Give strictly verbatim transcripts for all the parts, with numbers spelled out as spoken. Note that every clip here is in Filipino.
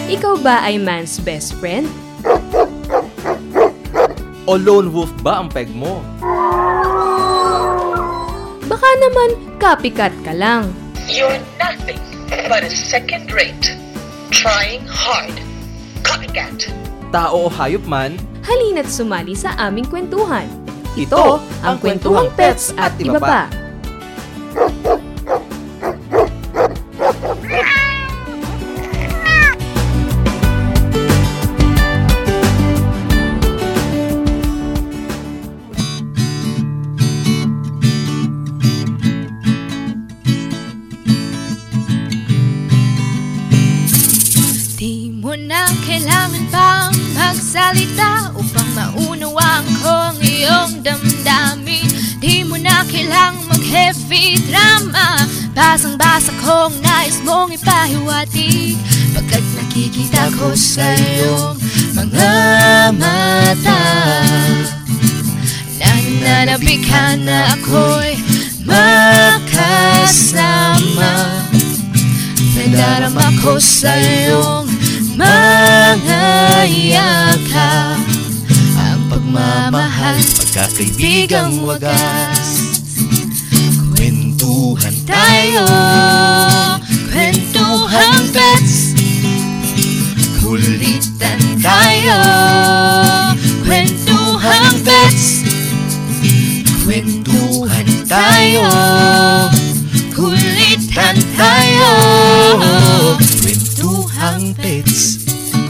Ikaw ba ay man's best friend? O lone wolf ba ang peg mo? Baka naman copycat ka lang. You're nothing but a second rate. Trying hard. Copycat. Tao o hayop man, Halina't sumali sa aming kwentuhan. ito ang Kwentuhang Pets at Iba Pa. Di mo na kailangan pang magsalita upang maunawaan ko ang iyong damdamin. Di mo na kailangang mag-heavy drama. Basang-basa kong nais mong ipahiwatig, pagkat nakikita ko sa iyong mga mata. Nananabik ka na ako'y makasama. Nadarama ko sa iyong mga yakap, ang pagmamahal, pagkakaibigang wagas. Kwentuhan tayo, kwentuhang pets. Kulitan tayo, kwentuhang pets. Kwentuhan tayo, kulitan tayo, kwentuhang pets.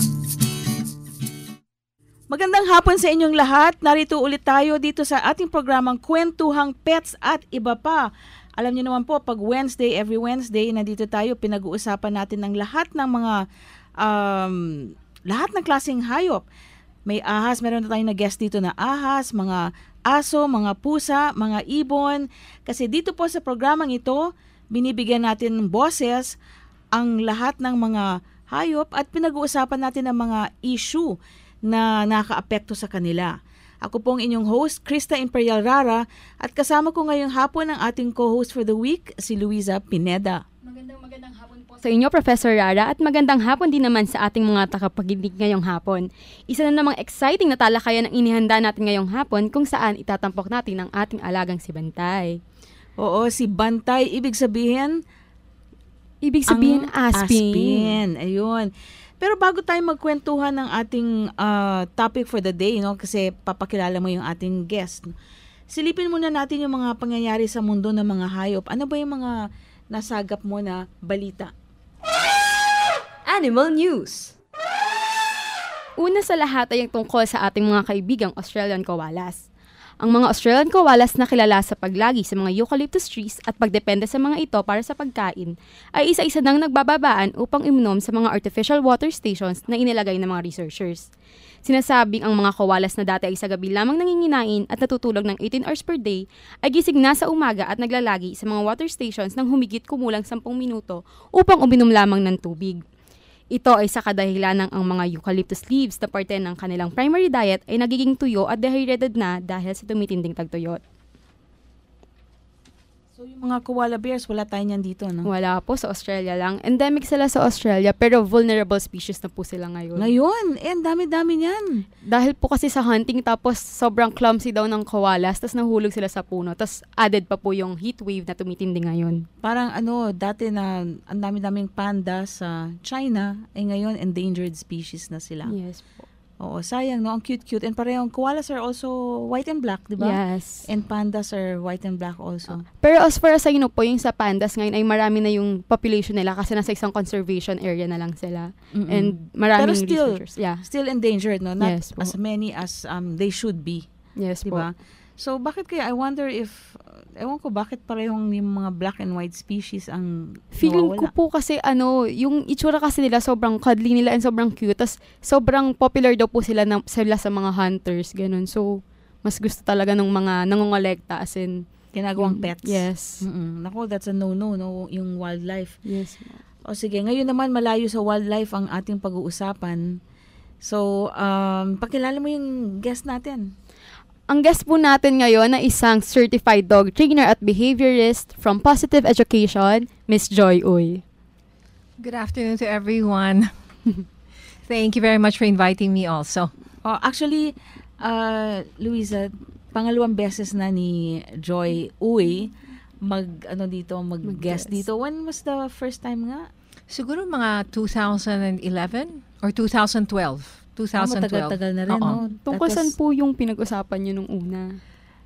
Magandang hapon sa inyong lahat. Narito ulit tayo dito sa ating programang Kwentuhang Pets at Iba Pa. Alam niyo naman po, pag Wednesday, every Wednesday, nandito tayo, pinag-uusapan natin ng lahat ng mga, um, lahat ng klaseng hayop. May ahas, meron na tayong na guest dito na ahas, mga aso, mga pusa, mga ibon. Kasi dito po sa programang ito, binibigyan natin ng boses ang lahat ng mga hayop at pinag-uusapan natin ang mga issue na nakaka-apekto sa kanila. Ako pong inyong host, Krista Imperial Rara, at kasama ko ngayong hapon ang ating co-host for the week, si Luisa Pineda. Magandang magandang hapon po sa inyo, Professor Rara, at magandang hapon din naman sa ating mga tagapakinig ngayong hapon. Isa na namang exciting na talakayan ang inihanda natin ngayong hapon kung saan itatampok natin ang ating alagang si Bantay. Oo, si Bantay, ibig sabihin, Ibig sabihin, ang aspin. aspin. Ayun. Pero bago tayo magkwentuhan ng ating uh, topic for the day, no, kasi papakilala mo yung ating guest, silipin muna natin yung mga pangyayari sa mundo ng mga hayop. Ano ba yung mga nasagap mo na balita? Animal News. Una sa lahat ay ang tungkol sa ating mga kaibigang Australian koalas. Ang mga Australian koalas na kilala sa paglagi sa mga eucalyptus trees at pagdepende sa mga ito para sa pagkain ay isa-isa nang nagbababaan upang iminom sa mga artificial water stations na inilagay ng mga researchers. Sinasabing ang mga koalas na dati ay sa gabi lamang nanginginain at natutulog ng eighteen hours per day ay gising na sa umaga at naglalagi sa mga water stations ng humigit kumulang sampung minuto upang uminom lamang ng tubig. Ito ay sa kadahilan ng ang mga eucalyptus leaves na parte ng kanilang primary diet ay nagiging tuyo at dehydrated na dahil sa tumitinding tagtuyot. So yung mga koala bears, wala tayo niyan dito, no? Wala po, sa Australia lang. Endemic sila sa Australia pero vulnerable species na po sila ngayon. Ngayon, eh, ang dami-dami niyan. Dahil po kasi sa hunting tapos sobrang clumsy daw ng koalas tapos nahulog sila sa puno. Tapos added pa po yung heat wave na tumitindi ngayon. Parang ano, dati na ang dami-daming panda sa China, eh ngayon endangered species na sila. Yes po. Oo, sayang, no? Ang cute-cute. And parehong koalas are also white and black, di ba? Yes. And pandas are white and black also. Pero as far as I know po, yung sa pandas ngayon ay marami na yung population nila kasi nasa isang conservation area na lang sila. Mm-mm. And maraming Pero still, researchers. Yeah. still endangered, no? Not Yes po. as many as um they should be, Yes di po. ba? So, bakit kaya, I wonder if, uh, ewan ko, bakit parehong yung mga black and white species ang Feeling ko nawawala? po kasi ano, yung itsura kasi nila sobrang cuddly nila and sobrang cute. Tapos sobrang popular daw po sila, na, sila sa mga hunters, ganun. So, mas gusto talaga ng mga nangongolekta as in. Ginagawang yung- pets. Yes. Mm-mm. Naku, that's a no-no, no? Yung wildlife. Yes. O sige, ngayon naman malayo sa wildlife ang ating pag-uusapan. So, um, pakilala mo yung guest natin. Ang guest po natin ngayon na isang certified dog trainer at behaviorist from Positive Education, Miss Joy Uy. Good afternoon to everyone. Thank you very much for inviting me also. Oh, actually, uh, Luisa, pangalawang beses na ni Joy Uy mag ano dito mag-guest Mag-guest. dito. When was the first time nga? Siguro mga two thousand eleven or two thousand twelve. Ah, twenty twelve. matagal-tagal na rin, Oo. no? Tungkol That saan was- po yung pinag-usapan nyo nung una?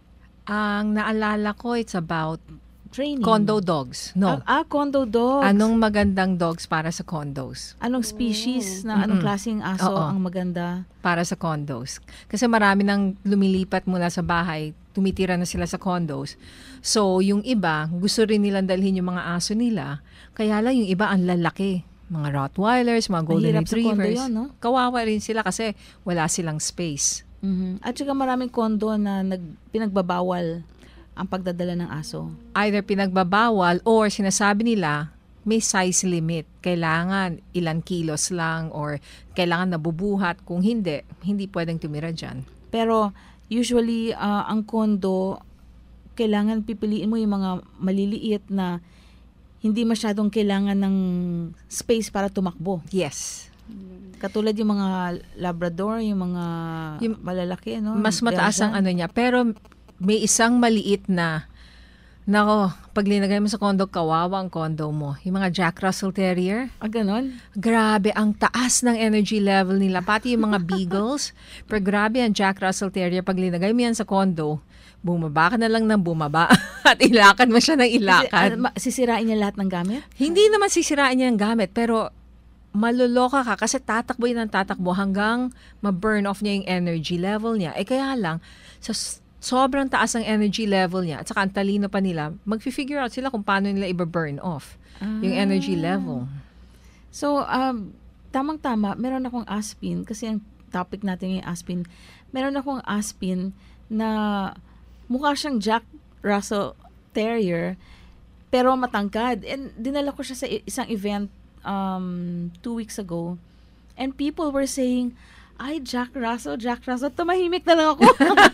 Ang naalala ko, it's about Training. condo dogs. No. Ah, ah, condo dogs. Anong magandang dogs para sa condos? Anong species na anong Mm-mm. klaseng aso Oo. ang maganda? Para sa condos. Kasi marami nang lumilipat mula sa bahay, tumitira na sila sa condos. So, yung iba, gusto rin nilang dalhin yung mga aso nila. Kaya lang yung iba ang lalaki. Mga Rottweilers, mga Golden Mahirap sa condo Retrievers. yun, no? Kawawa rin sila kasi wala silang space. Mhm. At saka maraming condo na nag, pinagbabawal ang pagdadala ng aso. Either pinagbabawal or sinasabi nila may size limit. Kailangan ilan kilos lang or kailangan nabubuhat. Kung hindi, hindi pwedeng tumira dyan. Pero usually, ah, ang condo, kailangan pipiliin mo yung mga maliliit na hindi masyadong kailangan ng space para tumakbo. Yes. Katulad yung mga Labrador, yung mga Yung- malalaki, no? Mas mataas ang Belgian. ano niya. Pero may isang maliit na, nako, pag linagay mo sa condo, kawawa ang condo mo. Yung mga Jack Russell Terrier, Ah, ganon? grabe ang taas ng energy level nila. Pati yung mga Beagles, pero grabe ang Jack Russell Terrier. Pag linagay mo yan sa condo, bumaba ka na lang ng bumaba at ilakad mo siya ng Kasi, ilakad. ah, ma- sisirain niya lahat ng gamit? Hindi naman sisirain niya ang gamit, pero maluloka ka kasi tatakbo yun ng tatakbo hanggang ma-burn off niya yung energy level niya. Eh kaya lang, sa s- sobrang taas ang energy level niya at saka ang talino pa nila, mag-figure out sila kung paano nila i-burn off yung energy level. So, um, tamang-tama, meron akong aspin, kasi ang topic natin yung aspin, meron akong aspin na mukha siyang Jack Russell Terrier, pero matangkad. And dinala ko siya sa i- isang event um, two weeks ago. And people were saying, ay, Jack Russell, Jack Russell, tumahimik na lang ako.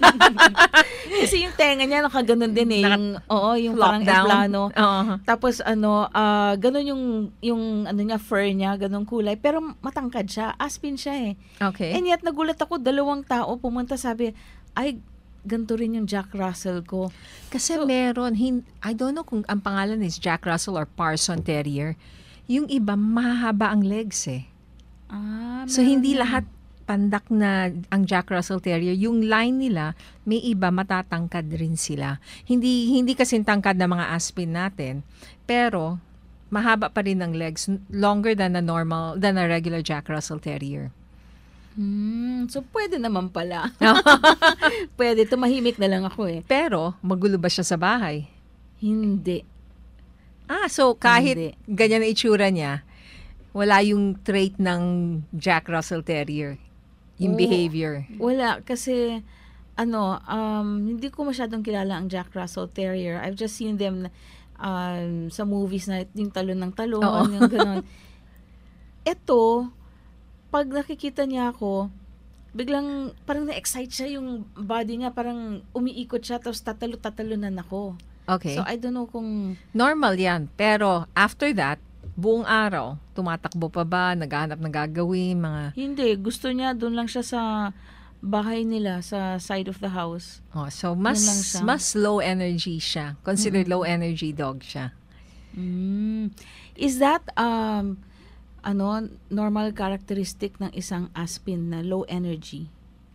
Kasi yung tenga niya, nakaganon din eh. Yung, oo, yung parang eplano. Oo. Tapos ano, ah ganun yung yung ano niya fur niya, ganung kulay, pero matangkad siya, aspin siya eh. Okay. And yet nagulat ako, dalawang tao pumunta, sabi, ay ganito rin yung Jack Russell ko. Kasi meron, hin- I don't know kung ang pangalan is Jack Russell or Parson Terrier. Yung iba, mahaba ang legs eh. Ah, So, meron hindi yan. lahat pandak na ang Jack Russell Terrier. Yung line nila, may iba matatangkad rin sila. Hindi hindi kasing tangkad na mga aspin natin, pero mahaba pa rin ang legs, longer than a normal, than a regular Jack Russell Terrier. Hmm, so pwede naman pala. Pwede, tumahimik na lang ako eh. Pero, magulo ba siya sa bahay? Hindi. Ah, so kahit Hindi. ganyan ang itsura niya, wala yung trait ng Jack Russell Terrier. Yung Oo. behavior. Wala, kasi ano, um, hindi ko masyadong kilala ang Jack Russell Terrier. I've just seen them um, sa movies na yung talon ng talon, Oo. yung gano'n. Ito, pag nakikita niya ako, biglang parang na-excite siya, yung body niya parang umiikot siya, tapos tatalo-tatalunan ako. Okay. So, I don't know kung... Normal yan. Pero after that, buong araw, tumatakbo pa ba, naghahanap ng gagawin, mga... Hindi, gusto niya, doon lang siya sa bahay nila, sa side of the house. Oh, so mas Yun lang siya. mas low energy siya. Considered low energy dog siya. Mm. Is that um ano normal characteristic ng isang aspin na low energy?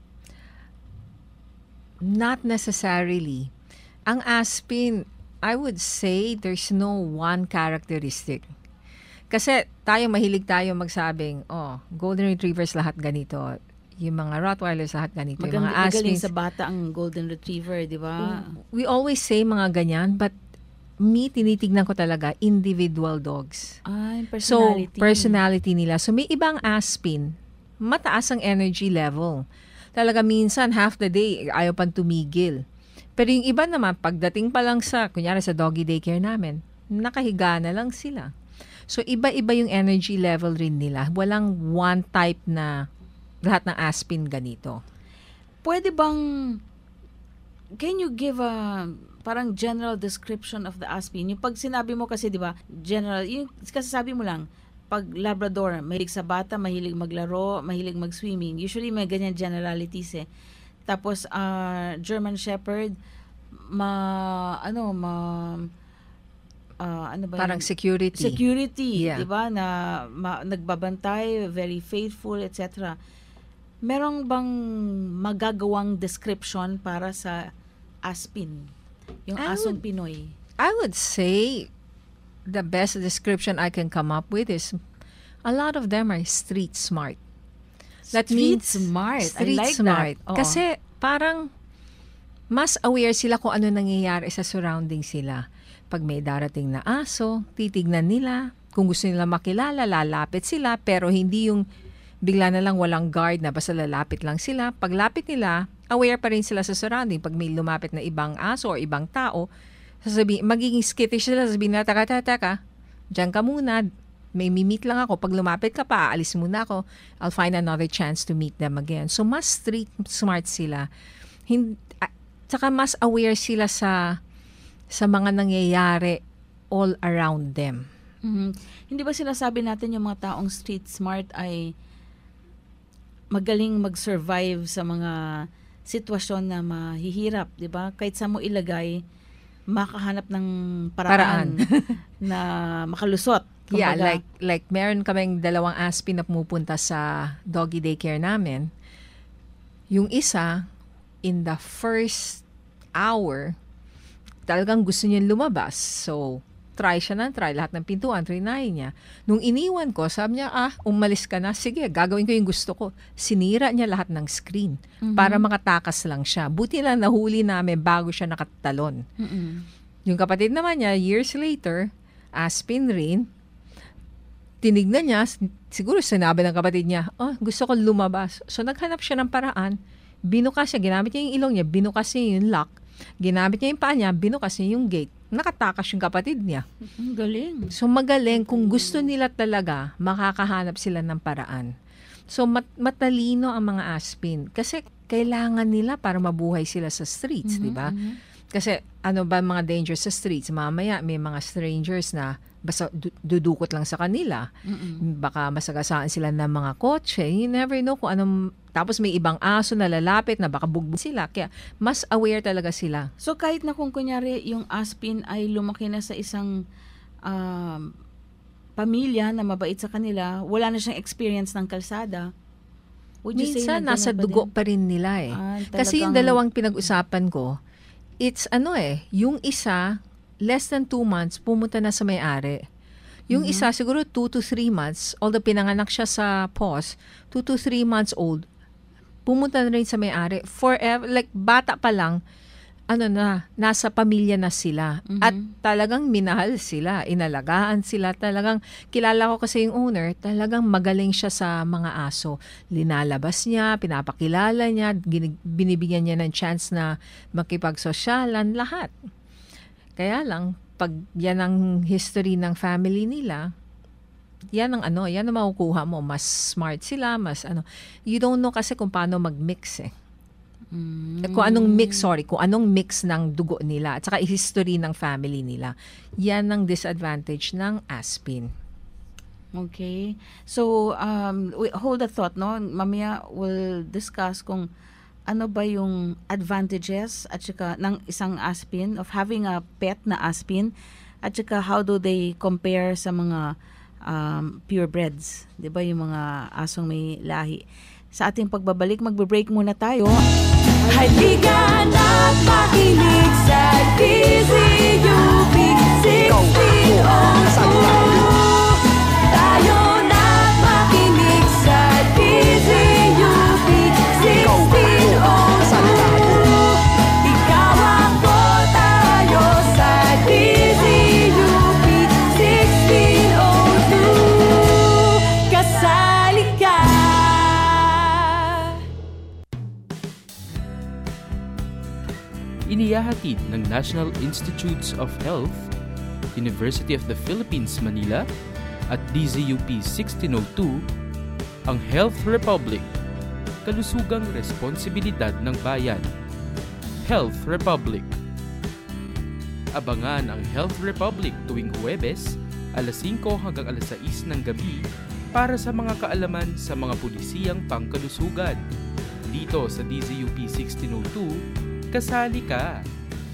Not necessarily. Ang aspin, I would say there's no one characteristic. Kasi tayo mahilig tayo magsabing, oh, golden retrievers lahat ganito. Yung mga Rottweilers lahat ganito. Yung Maganda, mga magaling aspins. sa bata ang golden retriever, di ba? We always say mga ganyan, but me, tinitignan ko talaga individual dogs. Ay, So, personality. personality nila. So, may ibang aspin, mataas ang energy level. Talaga minsan, half the day, ayaw pang tumigil. Pero yung iba naman, pagdating pa lang sa, kunyari sa doggy daycare namin, nakahiga na lang sila. So, iba-iba yung energy level rin nila. Walang one type na lahat ng aspin ganito. Pwede bang, can you give a parang general description of the aspin? Yung pag sinabi mo kasi, di ba, general, yung kasi sabi mo lang, pag Labrador, mahilig sa bata, mahilig maglaro, mahilig mag-swimming. Usually may ganyan generalities eh. Tapos uh, German Shepherd, ma ano ma uh, ano ba Parang yun? security. Security, Yeah. 'di ba? Na ma, nagbabantay, very faithful, et cetera. Merong bang magagawang description para sa Aspin? Yung I asong would- Pinoy. I would say the best description I can come up with is a lot of them are street smart. That Street means smart. Street I like smart. that. Oo. Kasi parang mas aware sila kung ano nangyayari sa surrounding sila. Pag may darating na aso, titignan nila. Kung gusto nila makilala, lalapit sila. Pero hindi yung bigla na lang walang guard na basta lalapit lang sila. Paglapit nila, aware pa rin sila sa surrounding. Pag may lumapit na ibang aso or ibang tao, sasabi, magiging skittish sila. Sasabihin na, taka, taka, taka, dyan ka muna. May mimit lang ako. Pag lumapit ka pa, aalis muna ako. I'll find another chance to meet them again. So, mas street smart sila. Hindi, at saka mas aware sila sa sa mga nangyayari all around them. Mhm. Hindi ba sinasabi natin yung mga taong street smart ay magaling mag-survive sa mga sitwasyon na mahihirap, 'di ba? Kahit sa mo ilagay, makahanap ng paraan, na makalusot. Yeah, Kumbaga, like like meron kaming dalawang aspin na pumupunta sa doggy daycare namin. Yung isa, in the first hour, talagang gusto niya lumabas. So, try siya ng try. Lahat ng pintuan, trinay niya. Nung iniwan ko, sabi niya, ah, umalis ka na. Sige, gagawin ko yung gusto ko. Sinira niya lahat ng screen para makatakas lang siya. Buti lang nahuli namin bago siya nakatalon. mm-mm. Yung kapatid naman niya, years later, aspin rin, tinignan niya, siguro sinabi ng kapatid niya, oh, gusto ko lumabas. So, naghanap siya ng paraan. Binukas siya, ginamit niya yung ilong niya, binukas niya yung lock. Ginamit niya yung paa niya, binukas niya yung gate. Nakatakas yung kapatid niya. Ang galing. So, magaling. Kung gusto nila talaga, makakahanap sila ng paraan. So, mat- matalino ang mga aspin. Kasi, kailangan nila para mabuhay sila sa streets, di ba? Kasi, ano ba mga dangers sa streets? Mamaya, may mga strangers na basta du- dudukot lang sa kanila. Baka masagasaan sila ng mga kotse. You never know kung anong... Tapos may ibang aso na lalapit na baka bugbog sila. Kaya, mas aware talaga sila. So kahit na kung kunyari yung aspin ay lumaki na sa isang um, pamilya na mabait sa kanila, wala na siyang experience ng kalsada. Would you say Minsan, na ganun nasa ba dugo din? pa rin nila eh. Ah, Kasi yung talagang- dalawang pinag-usapan ko, it's ano eh, yung isa, less than two months, pumunta na sa may-ari. Yung Mm-hmm. isa, siguro two to three months, although pinanganak siya sa paws, two to three months old, pumunta na rin sa may-ari. Forever, like bata pa lang, ano na, nasa pamilya na sila. Mhm. At talagang minahal sila, inalagaan sila. Talagang, kilala ko kasi yung owner, talagang magaling siya sa mga aso. Linalabas niya, pinapakilala niya, ginig- binibigyan niya ng chance na makipagsosyalan, lahat. Kaya lang, pag yan ang history ng family nila, yan ang ano, yan ang makukuha mo. Mas smart sila, mas ano. You don't know kasi kung paano mag-mix eh. Mm. Kung anong mix, sorry, kung anong mix ng dugo nila at saka history ng family nila. Yan ang disadvantage ng aspin. Okay. So, um, wait, hold a thought, no? Mamaya we'll discuss kung ano ba yung advantages at saka ng isang aspin, of having a pet na aspin, at saka how do they compare sa mga um, purebreds, di ba, yung mga asong may lahi. Sa ating pagbabalik, magbe-break muna tayo. Halika na't makinig sa D Z U P sixteen oh two. Tayo na't makinig sa D Z U P sixteen oh two. Ikaw ako, tayo sa D Z U P sixteen oh two. Kasali ka. Inihahatid ng National Institutes of Health, University of the Philippines, Manila at D Z U P sixteen oh two ang Health Republic, kalusugang responsibilidad ng bayan. Health Republic. Abangan ang Health Republic tuwing Huwebes, alas singko hanggang alas sais ng gabi para sa mga kaalaman sa mga pulisiyang pangkalusugan. Dito sa D Z U P sixteen oh two, kasali ka!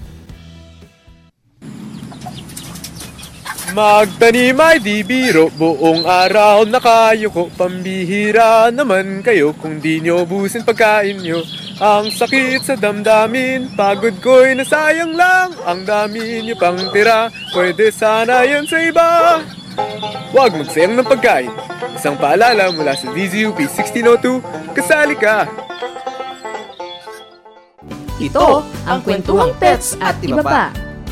Magtanim ay di biro, buong araw nakayuko. Pambihira naman kayo kung di nyo busin pagkain nyo. Ang sakit sa damdamin, pagod ko'y nasayang lang. Ang dami nyo pang tira, pwede sana yan sa iba. Huwag magsayang ng pagkain. Isang paalala mula sa D Z U P sixteen oh two, kasali ka! Ito ang Kwentuhang Pets at Iba Pa.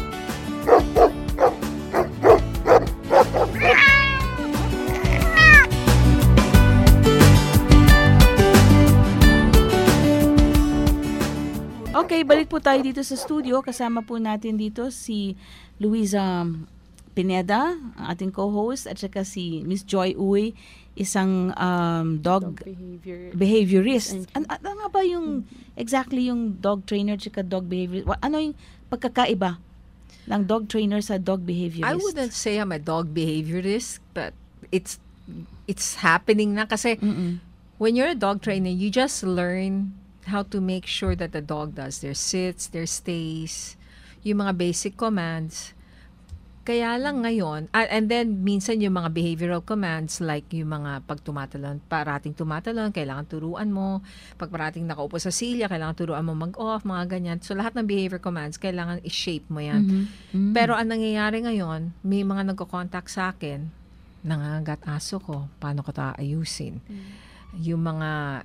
Okay, balik po tayo dito sa studio. Kasama po natin dito si Luisa Pineda, ang ating co-host, at saka si Miss Joy Uy, isang um, dog, Dog behavior. behaviorist. Ano, ano nga ba yung exactly yung dog trainer at saka dog behaviorist? Wa- Ano yung pagkakaiba ng dog trainer sa dog behaviorist? I wouldn't say I'm a dog behaviorist, but it's it's happening na kasi Mm-mm. when you're a dog trainer, you just learn how to make sure that the dog does their sits, their stays, yung mga basic commands. Kaya lang ngayon, uh, and then minsan yung mga behavioral commands like yung mga pag tumatalon, parating tumatalon, kailangan turuan mo. Pag parating nakaupo sa silya, kailangan turuan mo mag-off, mga ganyan. So lahat ng behavior commands, kailangan i-shape mo yan. Mhm. Mhm. Pero ang nangyayari ngayon, may mga nagko-contact sa akin, nangangagat aso ko, paano ko ito ayusin? Yung mga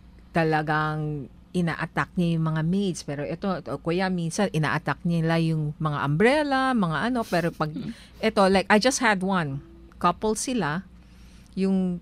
talagang ina-attack niya yung mga maids. Pero ito, ito, kuya, minsan ina-attack nila yung mga umbrella, mga ano. Pero pag, ito, like, I just had one. Couple sila. Yung,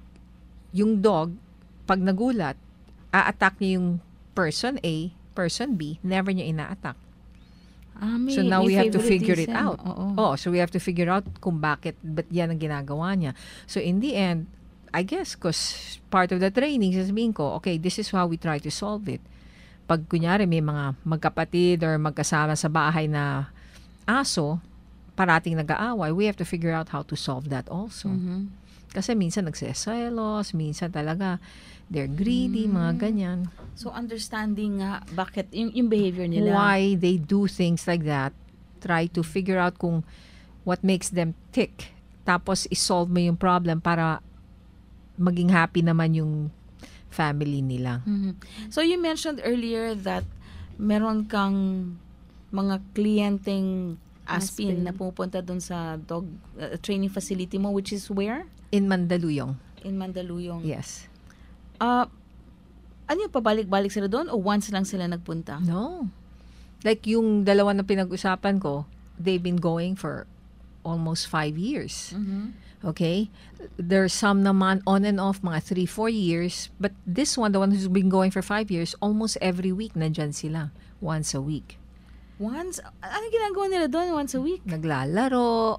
yung dog, pag nagulat, a-attack niya yung person A, person B, never niya ina-attack. Ah, may, So now may we have to figure it favoritism. out. Oo. Oh, so we have to figure out kung bakit, ba't yan ang ginagawa niya. So in the end, I guess, because part of the training, sasabihin ko, okay, this is how we try to solve it. Pag kunyari may mga magkapatid or magkasama sa bahay na aso, parating nag-aaway, we have to figure out how to solve that also. Mhm. Kasi minsan nagseselos, minsan talaga they're greedy, mga ganyan. So understanding nga bakit yung, yung behavior nila. Why they do things like that, try to figure out kung what makes them tick. Tapos isolve mo yung problem para maging happy naman yung family nila. Mhm. So you mentioned earlier that meron kang mga kliyenteng Aspin, Aspin. na pupunta doon sa dog uh, training facility mo, which is where? In Mandaluyong. In Mandaluyong. Yes. Uh, ano yung pabalik-balik sila doon o once lang sila nagpunta? No. Like yung dalawa na pinag-usapan ko, they've been going for almost five years. Mhm. Okay? There's some naman on and off, mga three, four years. But this one, the one who's been going for five years, almost every week, nandyan sila. Once a week. Once? Ano ginagawa nila doon once a week? Naglalaro,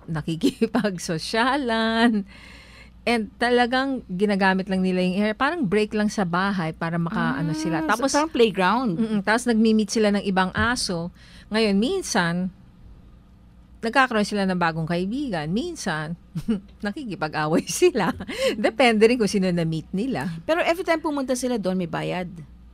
nakikipagsosyalan. And talagang ginagamit lang nila yung air. Parang break lang sa bahay para maka, ano sila. Tapos, Tapos, so, parang playground. mm-mm, tapos nagmi-meet sila ng ibang aso. Ngayon, minsan, nagkakaroon sila ng bagong kaibigan. Minsan, nakikipag-away sila. Depende rin kung sino na-meet nila. Pero every time pumunta sila doon, may bayad.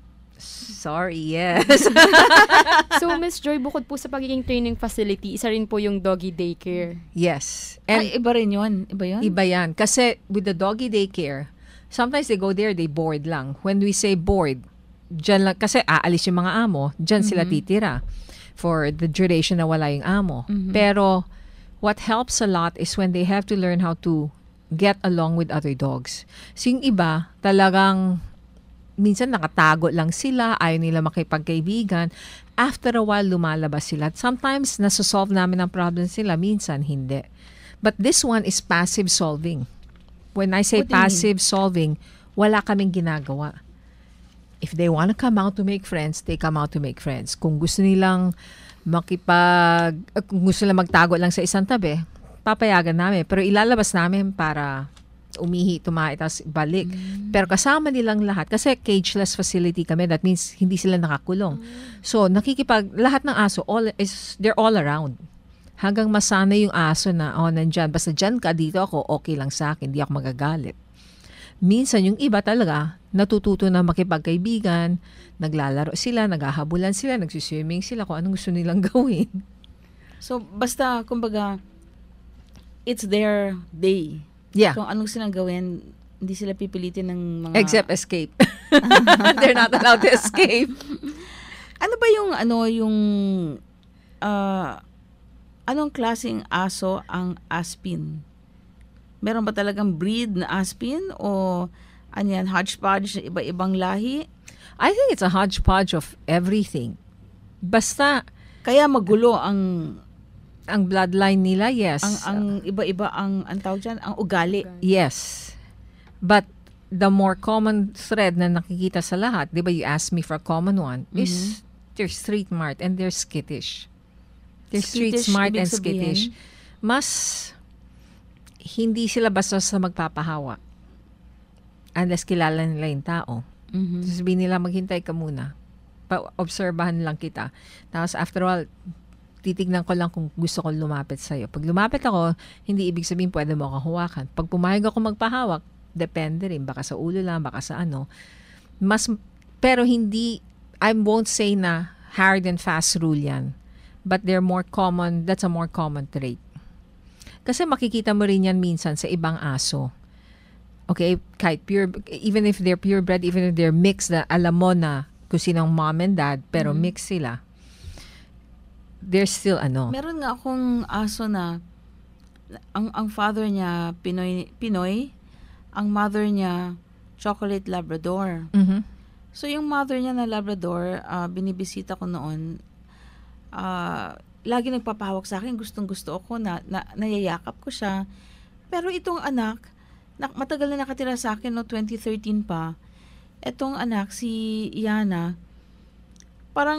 Sorry, yes. So, Miss Joy, bukod po sa pagiging training facility, isa rin po yung doggy daycare. Yes. And, And Ay, iba rin yun? Iba yun? iba yan. Kasi with the doggy daycare, sometimes they go there, they bored lang. When we say bored, dyan lang, kasi aalis yung mga amo, dyan sila titira for the duration na wala yung amo. Pero what helps a lot is when they have to learn how to get along with other dogs. So yung iba, talagang minsan nakatago lang sila, ayaw nila makipagkaibigan. After a while, lumalabas sila. At sometimes, nasosolve namin ang problems nila, minsan hindi. But this one is passive solving. When I say What do you mean? passive solving, wala kaming ginagawa. If they want to come out to make friends, they come out to make friends. Kung gusto nilang makipag, uh, kung gusto nilang magtago lang sa isang tabi, papayagan namin. Pero ilalabas namin para umihi, tumahi, tapos balik. Mm. Pero kasama nilang lahat, kasi cageless facility kami, that means hindi sila nakakulong. Mm. So, nakikipag, lahat ng aso, all is, they're all around. Hanggang masana yung aso na, oh, nandyan. Basta dyan ka, dito ako, okay lang sa akin. Di ako magagalit. Minsan, yung iba talaga, natututo na makipagkaibigan, naglalaro sila, naghahabulan sila, nagsiswimming sila, kung anong gusto nilang gawin. So, basta, kumbaga, it's their day. Yeah. Kung anong silang gawin, hindi sila pipilitin ng mga... Except escape. They're not allowed to escape. Ano ba yung, ano, yung, uh, anong klaseng aso ang Aspin? Meron ba talagang breed na Aspin? O, ano yan, hodgepodge, iba-ibang lahi? I think it's a hodgepodge of everything. Basta, kaya magulo ang ang bloodline nila, yes. ang ang iba-iba ang ang tawag dyan, ang ugali. Yes. But the more common thread na nakikita sa lahat, 'di ba, you asked me for a common one, mm-hmm. is they're street smart and they're skittish. They're street Skittish, smart ibig and sabihin? skittish. Mas hindi sila basta sa magpapahawak. Unless kilala nila yung tao. Mhm. Sabihin nila, maghintay ka muna. Pa-obserbahan lang kita. Tapos after all, titignan ko lang kung gusto ko lumapit sa'yo. Pag lumapit ako, hindi ibig sabihin pwede mo ako hawakan. Pag pumayag ako magpahawak, depende rin. Baka sa ulo lang, baka sa ano. Mas, pero hindi, I won't say na hard and fast rule yan. But they're more common, that's a more common trait. Kasi makikita mo rin yan minsan sa ibang aso. Okay, kahit pure, even if they're purebred, even if they're mixed, na alam mo na kung sinong mom and dad, pero Mm-hmm. mixed sila. They're still ano. Meron nga akong aso na ang ang father niya Pinoy Pinoy, ang mother niya chocolate Labrador. Mhm. So yung mother niya na Labrador, ah, binibisita ko noon. Ah, lagi nagpapahawak sa akin, gustong-gusto ako na, na nayayakap ko siya. Pero itong anak, na, matagal na nakatira sa akin, no, twenty thirteen pa. Etong anak, si Yana, parang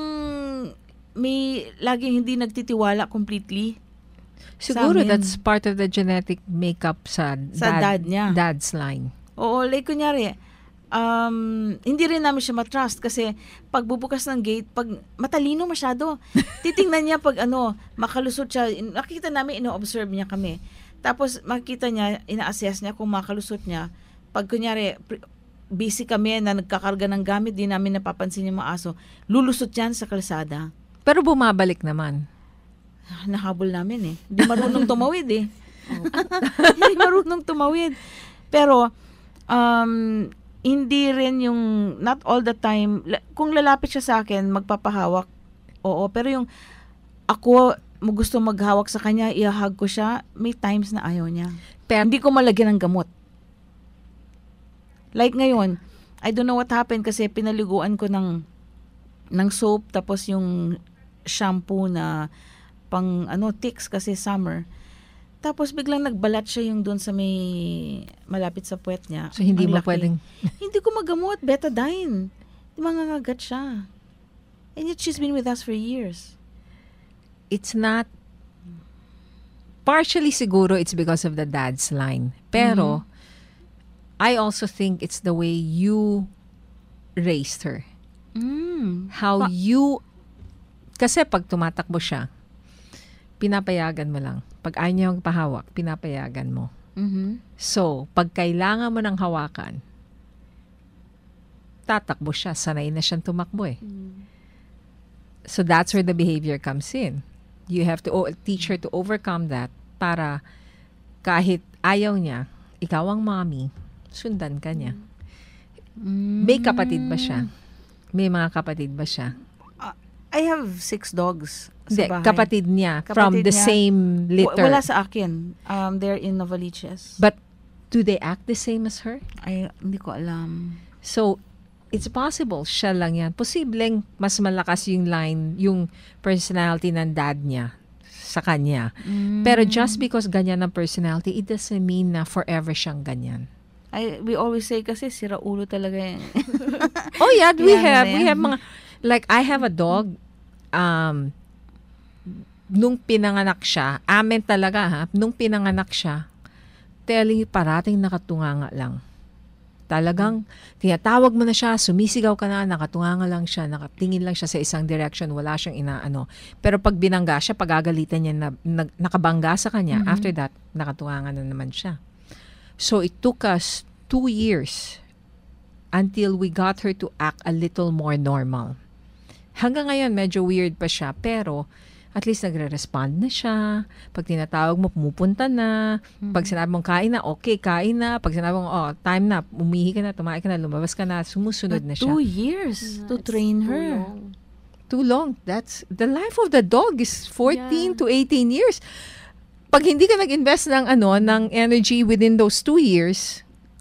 may laging hindi nagtitiwala completely. Siguro Sa amin. that's part of the genetic makeup sa, Sa dad niya. Dad's line. Oo, like kunyari, um, hindi rin namin siya matrust kasi pag bubukas ng gate, pag matalino masyado, titingnan niya pag ano, makalusot siya. Nakikita namin, ino-observe niya kami. Tapos makikita niya, ina-assess niya kung makalusot niya. Pag kunyari, pre- busy kami na nagkakarga ng gamit, di namin napapansin yung mga aso, lulusot yan sa kalsada. Pero bumabalik naman. Nahabol namin eh. Hindi marunong tumawid eh. Hindi marunong tumawid. Pero, um, hindi rin yung, not all the time, la- kung lalapit siya sa akin, magpapahawak, oo. Pero yung, ako, mo gusto maghawak sa kanya, ihahag ko siya, may times na ayaw niya. Pero, Hindi ko malagyan ng gamot. Like ngayon, I don't know what happened kasi pinaliguan ko ng, ng soap, tapos yung shampoo na pang ano ticks kasi summer. Tapos biglang nagbalat siya yung doon sa may malapit sa puwet niya. so hindi Ang mo laki. pwedeng... Hindi ko magamot, betadine. Mangangagat siya. And yet she's been with us for years. It's not... Partially siguro it's because of the dad's line. Pero, I also think it's the way you raised her. Mm. How Pa- you... Kasi pag tumatakbo siya, pinapayagan mo lang. Pag ayaw niya magpahawak, pinapayagan mo. Mhm. So, pag kailangan mo ng hawakan, tatakbo siya. Sanay na siyang tumakbo eh. So, that's where the behavior comes in. You have to o- teach her to overcome that para kahit ayaw niya, ikaw ang mommy, sundan ka niya. May kapatid ba siya? May mga kapatid ba siya? I have six dogs Hindi, sa bahay. kapatid niya from Kapatid the niya. same W- litter. Wala sa akin. Um, they're in Novaliches. But do they act the same as her? Ay, hindi ko alam. So, it's possible siya lang yan. Posibleng mas malakas yung line, yung personality ng dad niya sa kanya. Mm. Pero just because ganyan ang personality, it doesn't mean na forever siyang ganyan. I, we always say kasi sira ulo talaga yan. Oh yeah, we Yan, have, yan. we have mga, like I have a dog, um, nung pinanganak siya, amen talaga ha, nung pinanganak siya, telling you, parating nakatunganga lang. Talagang tinatawag mo na siya, sumisigaw ka na, nakatunganga lang siya, nakatingin lang siya sa isang direction, wala siyang inaano. Pero pag binangga siya, pagagalitan niya na, na nakabangga sa kanya, Mhm. after that, nakatunganga na naman siya. So it took us two years until we got her to act a little more normal. Hanggang ngayon, medyo weird pa siya, pero at least nagre-respond na siya. Pag tinatawag mo, pumupunta na. Pag sinabi mong kain na, okay, kain na. Pag sinabi mong, oh, time na, umihi ka na, tumae ka na, lumabas ka na, sumusunod na siya. Two years to train her. Too long. That's, the life of the dog is fourteen to eighteen years. Pag hindi ka nag-invest ng, ano, ng energy within those two years,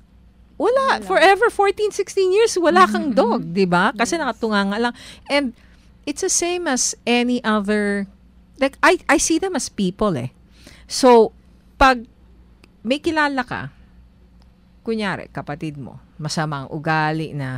wala. Forever, fourteen, sixteen years, wala kang dog, di ba? Kasi nakatunganga lang. And it's the same as any other. Like, I, I see them as people eh. So, pag may kilala ka, kunyari, kapatid mo, masamang ugali na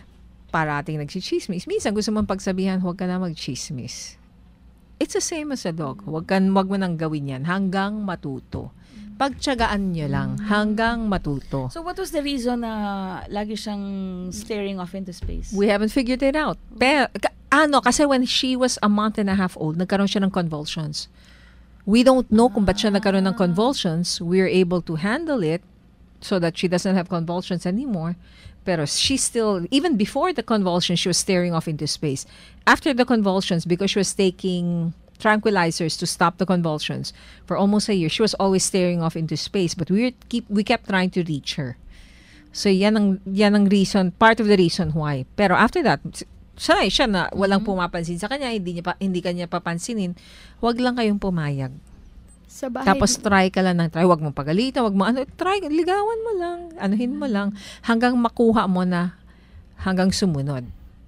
parating nagchichismis, minsan gusto mong pagsabihan, huwag ka na magchismis. It's the same as a dog. Huwag, ka, huwag mo nang gawin yan hanggang matuto. Pagtiyagaan nyo lang hanggang matuto. So what was the reason na lagi siyang staring off into space? We haven't figured it out. Pero, ka- ano, kasi when she was a month and a half old, nagkaroon siya ng convulsions. We don't know kung ba't siya nagkaroon ng convulsions. We're able to handle it so that she doesn't have convulsions anymore. Pero she still, even before the convulsions, she was staring off into space. After the convulsions, because she was taking tranquilizers to stop the convulsions for almost a year, she was always staring off into space. But we were keep we kept trying to reach her. So yan ang yan ang reason, part of the reason why. Pero after that, sanay siya na walang pumapansin sa kanya, hindi niya pa, hindi kanya papansinin. Huwag lang kayong pumayag. Sa bahay, Tapos try ka lang ng try. Huwag mong pagalitan, huwag mo ano, try, ligawan mo lang, anuhin mo lang hanggang makuha mo na hanggang sumunod.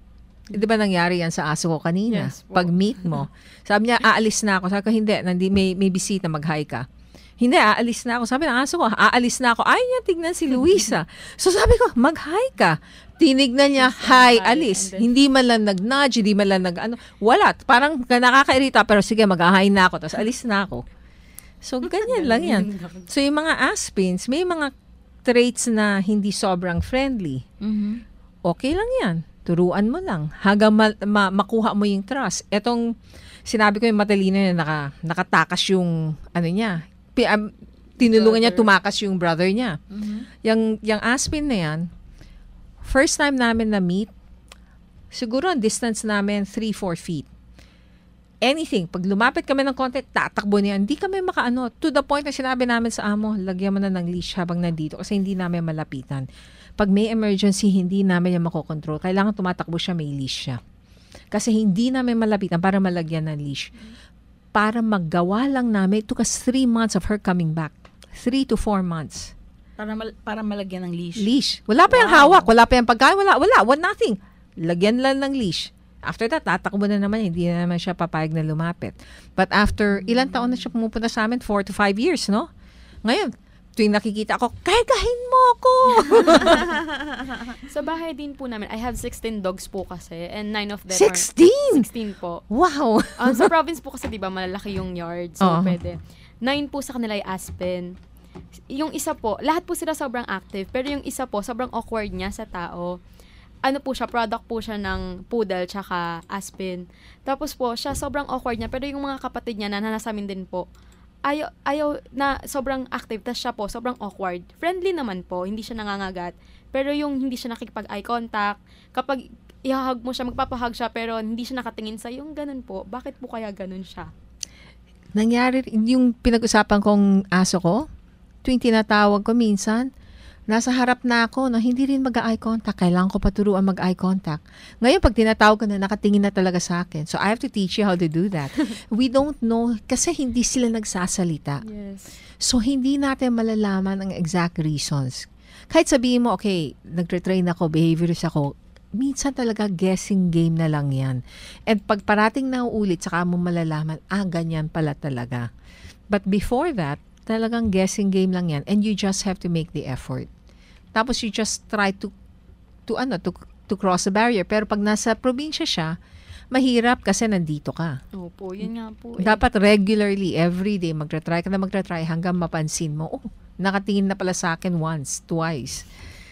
Di ba nangyari yan sa aso ko kanina? Yes po. Pag meet mo, sabi niya, aalis na ako. Sabi ko, hindi, nandi, may, may bisita, mag-hi ka. Hindi, aalis na ako. Sabi ng aso ko, aalis na ako. Ay niya, tignan si Luisa. So sabi ko, mag-hi ka. Tinignan niya, hi, alis. Hindi man lang nag-nudge, hindi man lang nag-ano. Wala. Parang nakakairita, pero sige, mag-hi na ako. Tapos alis na ako. So, ganyan lang yan. So, yung mga aspins, may mga traits na hindi sobrang friendly. Mhm. Okay lang yan. Turuan mo lang. Hanggang ma- ma- makuha mo yung trust. Etong, sinabi ko yung matalino na naka, nakatakas yung, ano niya, pi- um, tinulungan niya tumakas yung brother niya. Mhm. Yung, yung aspin na yan, first time namin na meet, siguro ang distance namin three to four feet. Anything, pag lumapit kami ng konti, tatakbo niya. Hindi kami makaano. To the point na sinabi namin sa amo, lagyan mo na ng leash habang nandito kasi hindi namin malapitan. Pag may emergency, hindi namin yan makokontrol. Kailangan tumatakbo siya, may leash siya. Kasi hindi namin malapitan para malagyan ng leash. Para maggawa lang namin, it took us three months of her coming back. Three to four months. Para mal- para malagyan ng leash. Leash. Wala pa yung hawak, wala pa yung pagkain, wala, wala, wala, nothing. Lagyan lang ng leash. After that, tatakbo na naman, hindi na naman siya papayag na lumapit. But after, ilang taon na siya pumupunta sa amin? Four to five years, no? Ngayon, tuwing nakikita ako, kargahin mo ako! sa bahay din po namin, I have sixteen dogs po kasi and nine of them sixteen? are... sixteen po. Wow! Um, sa province po kasi, di ba, malalaki yung yard. So, Oo. pwede. Nine po sa kanila ay aspen. Yung isa po, lahat po sila sobrang active. Pero yung isa po, sobrang awkward niya sa tao. Ano po siya, product po siya ng poodle tsaka aspin. Tapos po, siya sobrang awkward niya. Pero yung mga kapatid niya na nanasamin din po, ayaw, ayaw na sobrang active. Tapos siya po, sobrang awkward. Friendly naman po, hindi siya nangangagat. Pero yung hindi siya nakikipag-eye contact, kapag ihahag mo siya, magpapahag siya, pero hindi siya nakatingin sa yung ganun po. Bakit po kaya ganun siya? Nangyari, yung pinag-usapan kong aso ko, tuwing tinatawag ko minsan, nasa harap na ako na hindi rin mag-eye contact. Kailangan ko paturuan mag-eye contact. Ngayon, pag tinatawag ko na, nakatingin na talaga sa akin. So, I have to teach you how to do that. We don't know, kasi hindi sila nagsasalita. Yes. So, hindi natin malalaman ang exact reasons. Kahit sabihin mo, okay, nagtre-train ako, behaviorist ako, minsan talaga guessing game na lang yan. And pag parating na ulit, saka mo malalaman, ah, ganyan pala talaga. But before that, talagang guessing game lang yan. And you just have to make the effort. Tapos you just try to, to ano, to, to cross the barrier. Pero pag nasa probinsya siya, mahirap kasi nandito ka. Opo, yun nga po. Eh. Dapat regularly, every day, magtra-try ka na magtra-try hanggang mapansin mo, oh, nakatingin na pala sa akin once, twice.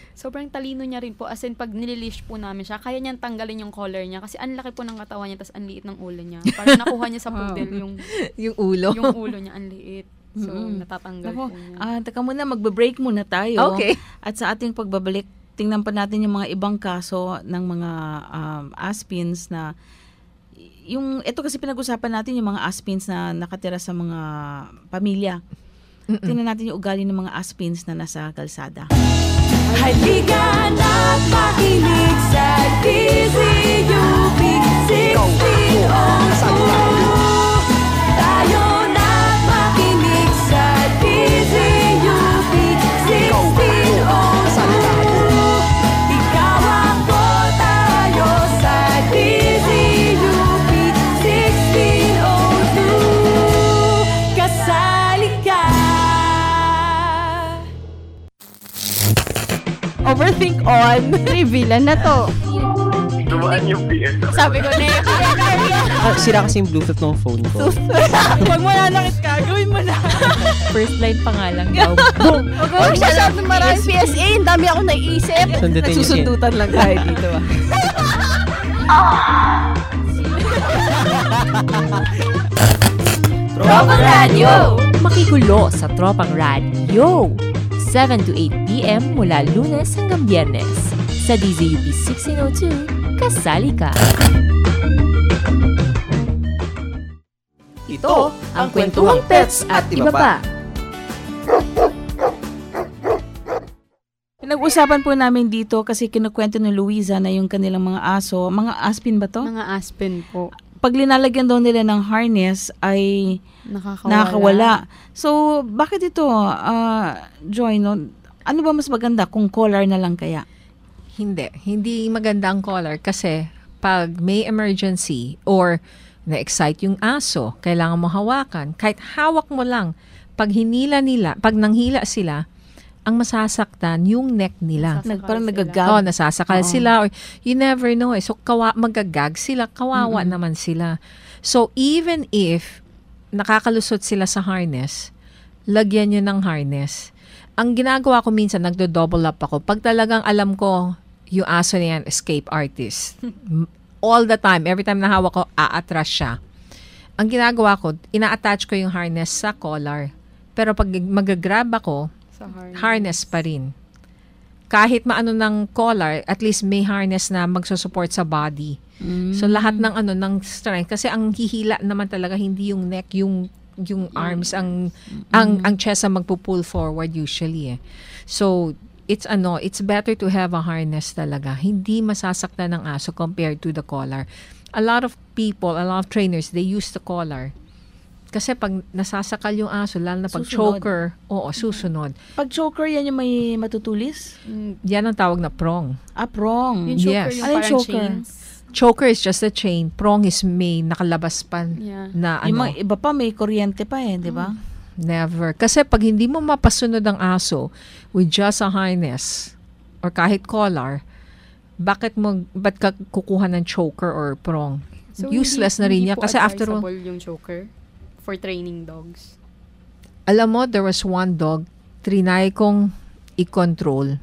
Sobrang talino niya rin po. As in, pag nililish po namin siya, kaya niyang tanggalin yung collar niya. Kasi ang laki po ng katawan niya, tas ang liit ng ulo niya. Parang nakuha niya sa poodle yung, yung ulo. yung ulo niya, ang liit. So, Mm-mm. natatanggal Nako, po niya. ah, teka muna, magbe-break muna tayo. Okay. At sa ating pagbabalik, tingnan pa natin yung mga ibang kaso ng mga um, aspins na yung ito kasi pinag-usapan natin yung mga aspins na nakatira sa mga pamilya. Mm-mm. Tingnan natin yung ugali ng mga aspins na nasa kalsada. Halika na't makinig sa D Z U P sixteen oh two. Tayo na't makinig sa D Z U P sixteen oh two. Ikaw ako, tayo sa D Z U P sixteen oh two. Kasali ka. Overthink on. Reveal na to. Dumaan yung P S. Sabi ko na yun. Ah, sira kasi yung Bluetooth ng phone ko. Pag mananakit ka, gawin mo na. First line pa nga lang daw. Huwag mo masyadong maraming P S A. Ang dami ako naiisip. Sundutin niyo siya. Nagsusundutan lang tayo dito. Tropang Radio! Makigulo sa Tropang Radio. seven to eight p.m. mula Lunes hanggang Biyernes. Sa D Z U P sixteen oh two, kasali ka. Ito ang kwentuhang pets at iba pa. Pinag-usapan po namin dito kasi kinukwento ni Luisa na yung kanilang mga aso, mga aspin ba to? Mga aspen po. Pag linalagyan daw nila ng harness ay Nakakawala. nakakawala. So, bakit ito, ah, Joy, no? Ano ba mas maganda kung collar na lang kaya? Hindi. Hindi maganda ang collar kasi pag may emergency or na-excite yung aso, kailangan mo hawakan. Kahit hawak mo lang, pag hinila nila, pag nanghila sila, ang masasaktan yung neck nila. Nag, parang sila. nagagag. Oh, nasasakal Oo. sila or you never know eh. So kawa, magagag sila, kawawa Mm-mm. naman sila. So even if nakakalusot sila sa harness, lagyan nyo ng harness. Ang ginagawa ko minsan, nagdo-double up ako. Pag talagang alam ko, yung aso na yan, escape artist. All the time, every time nahawak ko, aatras siya. Ang ginagawa ko, ina-attach ko yung harness sa collar. Pero pag mag-grab ako, Sa harness. harness pa rin. Kahit maano ng collar, at least may harness na magsusupport sa body. Mm. So lahat ng ano ng strength kasi ang hihila naman talaga hindi yung neck, yung yung arms ang ang ang chest ang magpo-pull forward usually eh. So it's ano, it's better to have a harness talaga. Hindi masasaktan ng aso compared to the collar. A lot of people, a lot of trainers, they use the collar. Kasi pag nasasakal yung aso, lalo na pag Susunod. choker, oo, susunod. Pag choker, yan yung may matutulis? Mm, Yan ang tawag na prong. Ah, prong. Yung choker, Yes. yung Ano yung parang choker? chains. Choker is just a chain. Prong is may nakalabas pa Yeah. na Yung ano. mga iba pa, may kuryente pa eh, di ba? Never. Kasi pag hindi mo mapasunod ang aso with just a harness or kahit collar, bakit mo, ba't ka kukuha ng choker or prong? So, Useless hindi- na rin hindi niya. po Kasi after all, advisable yung choker for training dogs. alam mo, there was one dog, trinay kong i-control.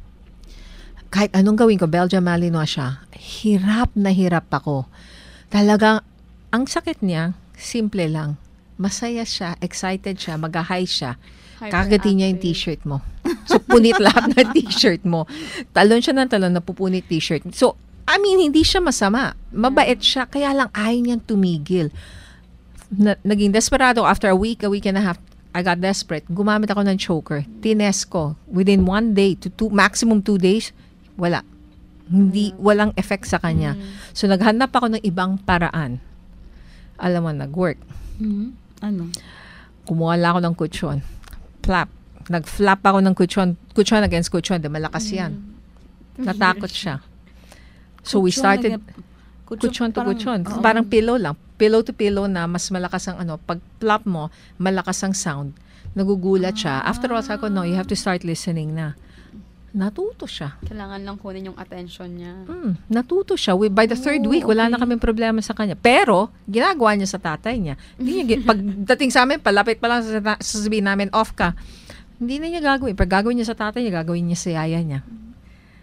Kahit anong gawin ko, Belgian Malinois siya, hirap na hirap ako. Talagang, ang sakit niya, simple lang. Masaya siya, excited siya, mag-high siya. Kagatin niya yung t-shirt mo. So, punit lahat ng t-shirt mo. Talon siya ng talon, napupunit t-shirt. So, I mean, hindi siya masama. Mabait siya, kaya lang ayaw niyang tumigil. Na, naging desperado after a week, a week and a half, I got desperate. Gumamit ako ng choker. Tines ko. Within one day to two, maximum two days, wala. Hindi, walang effect sa kanya. So, naghanap ako ng ibang paraan. Alam mo, nag-work. Mhm. Ano? Kumuha lang ako ng kutsyon. Flap. Nag-flap ako ng kutsyon. Kutsyon against kutsyon. Di malakas yan. Natakot siya. So, we Kutsyon started... nag- Kutsyon to parang- kutsyon. oo. Parang pillow lang. Pillow to pillow na mas malakas ang ano. Pag plop mo, malakas ang sound. Nagugulat siya. After all, sabi ko, no, you have to start listening na. Natuto siya. Kailangan lang kunin yung attention niya. Hmm, natuto siya. We, by the third Oh, week, wala na okay. kaming problema sa kanya. Pero, ginagawa niya sa tatay niya. Hindi niya, gi- pagdating sa amin, palapit pa lang, sasa- sasabihin namin, off ka. Hindi na niya gagawin. Pag gagawin niya sa tatay niya, gagawin niya sa yaya niya.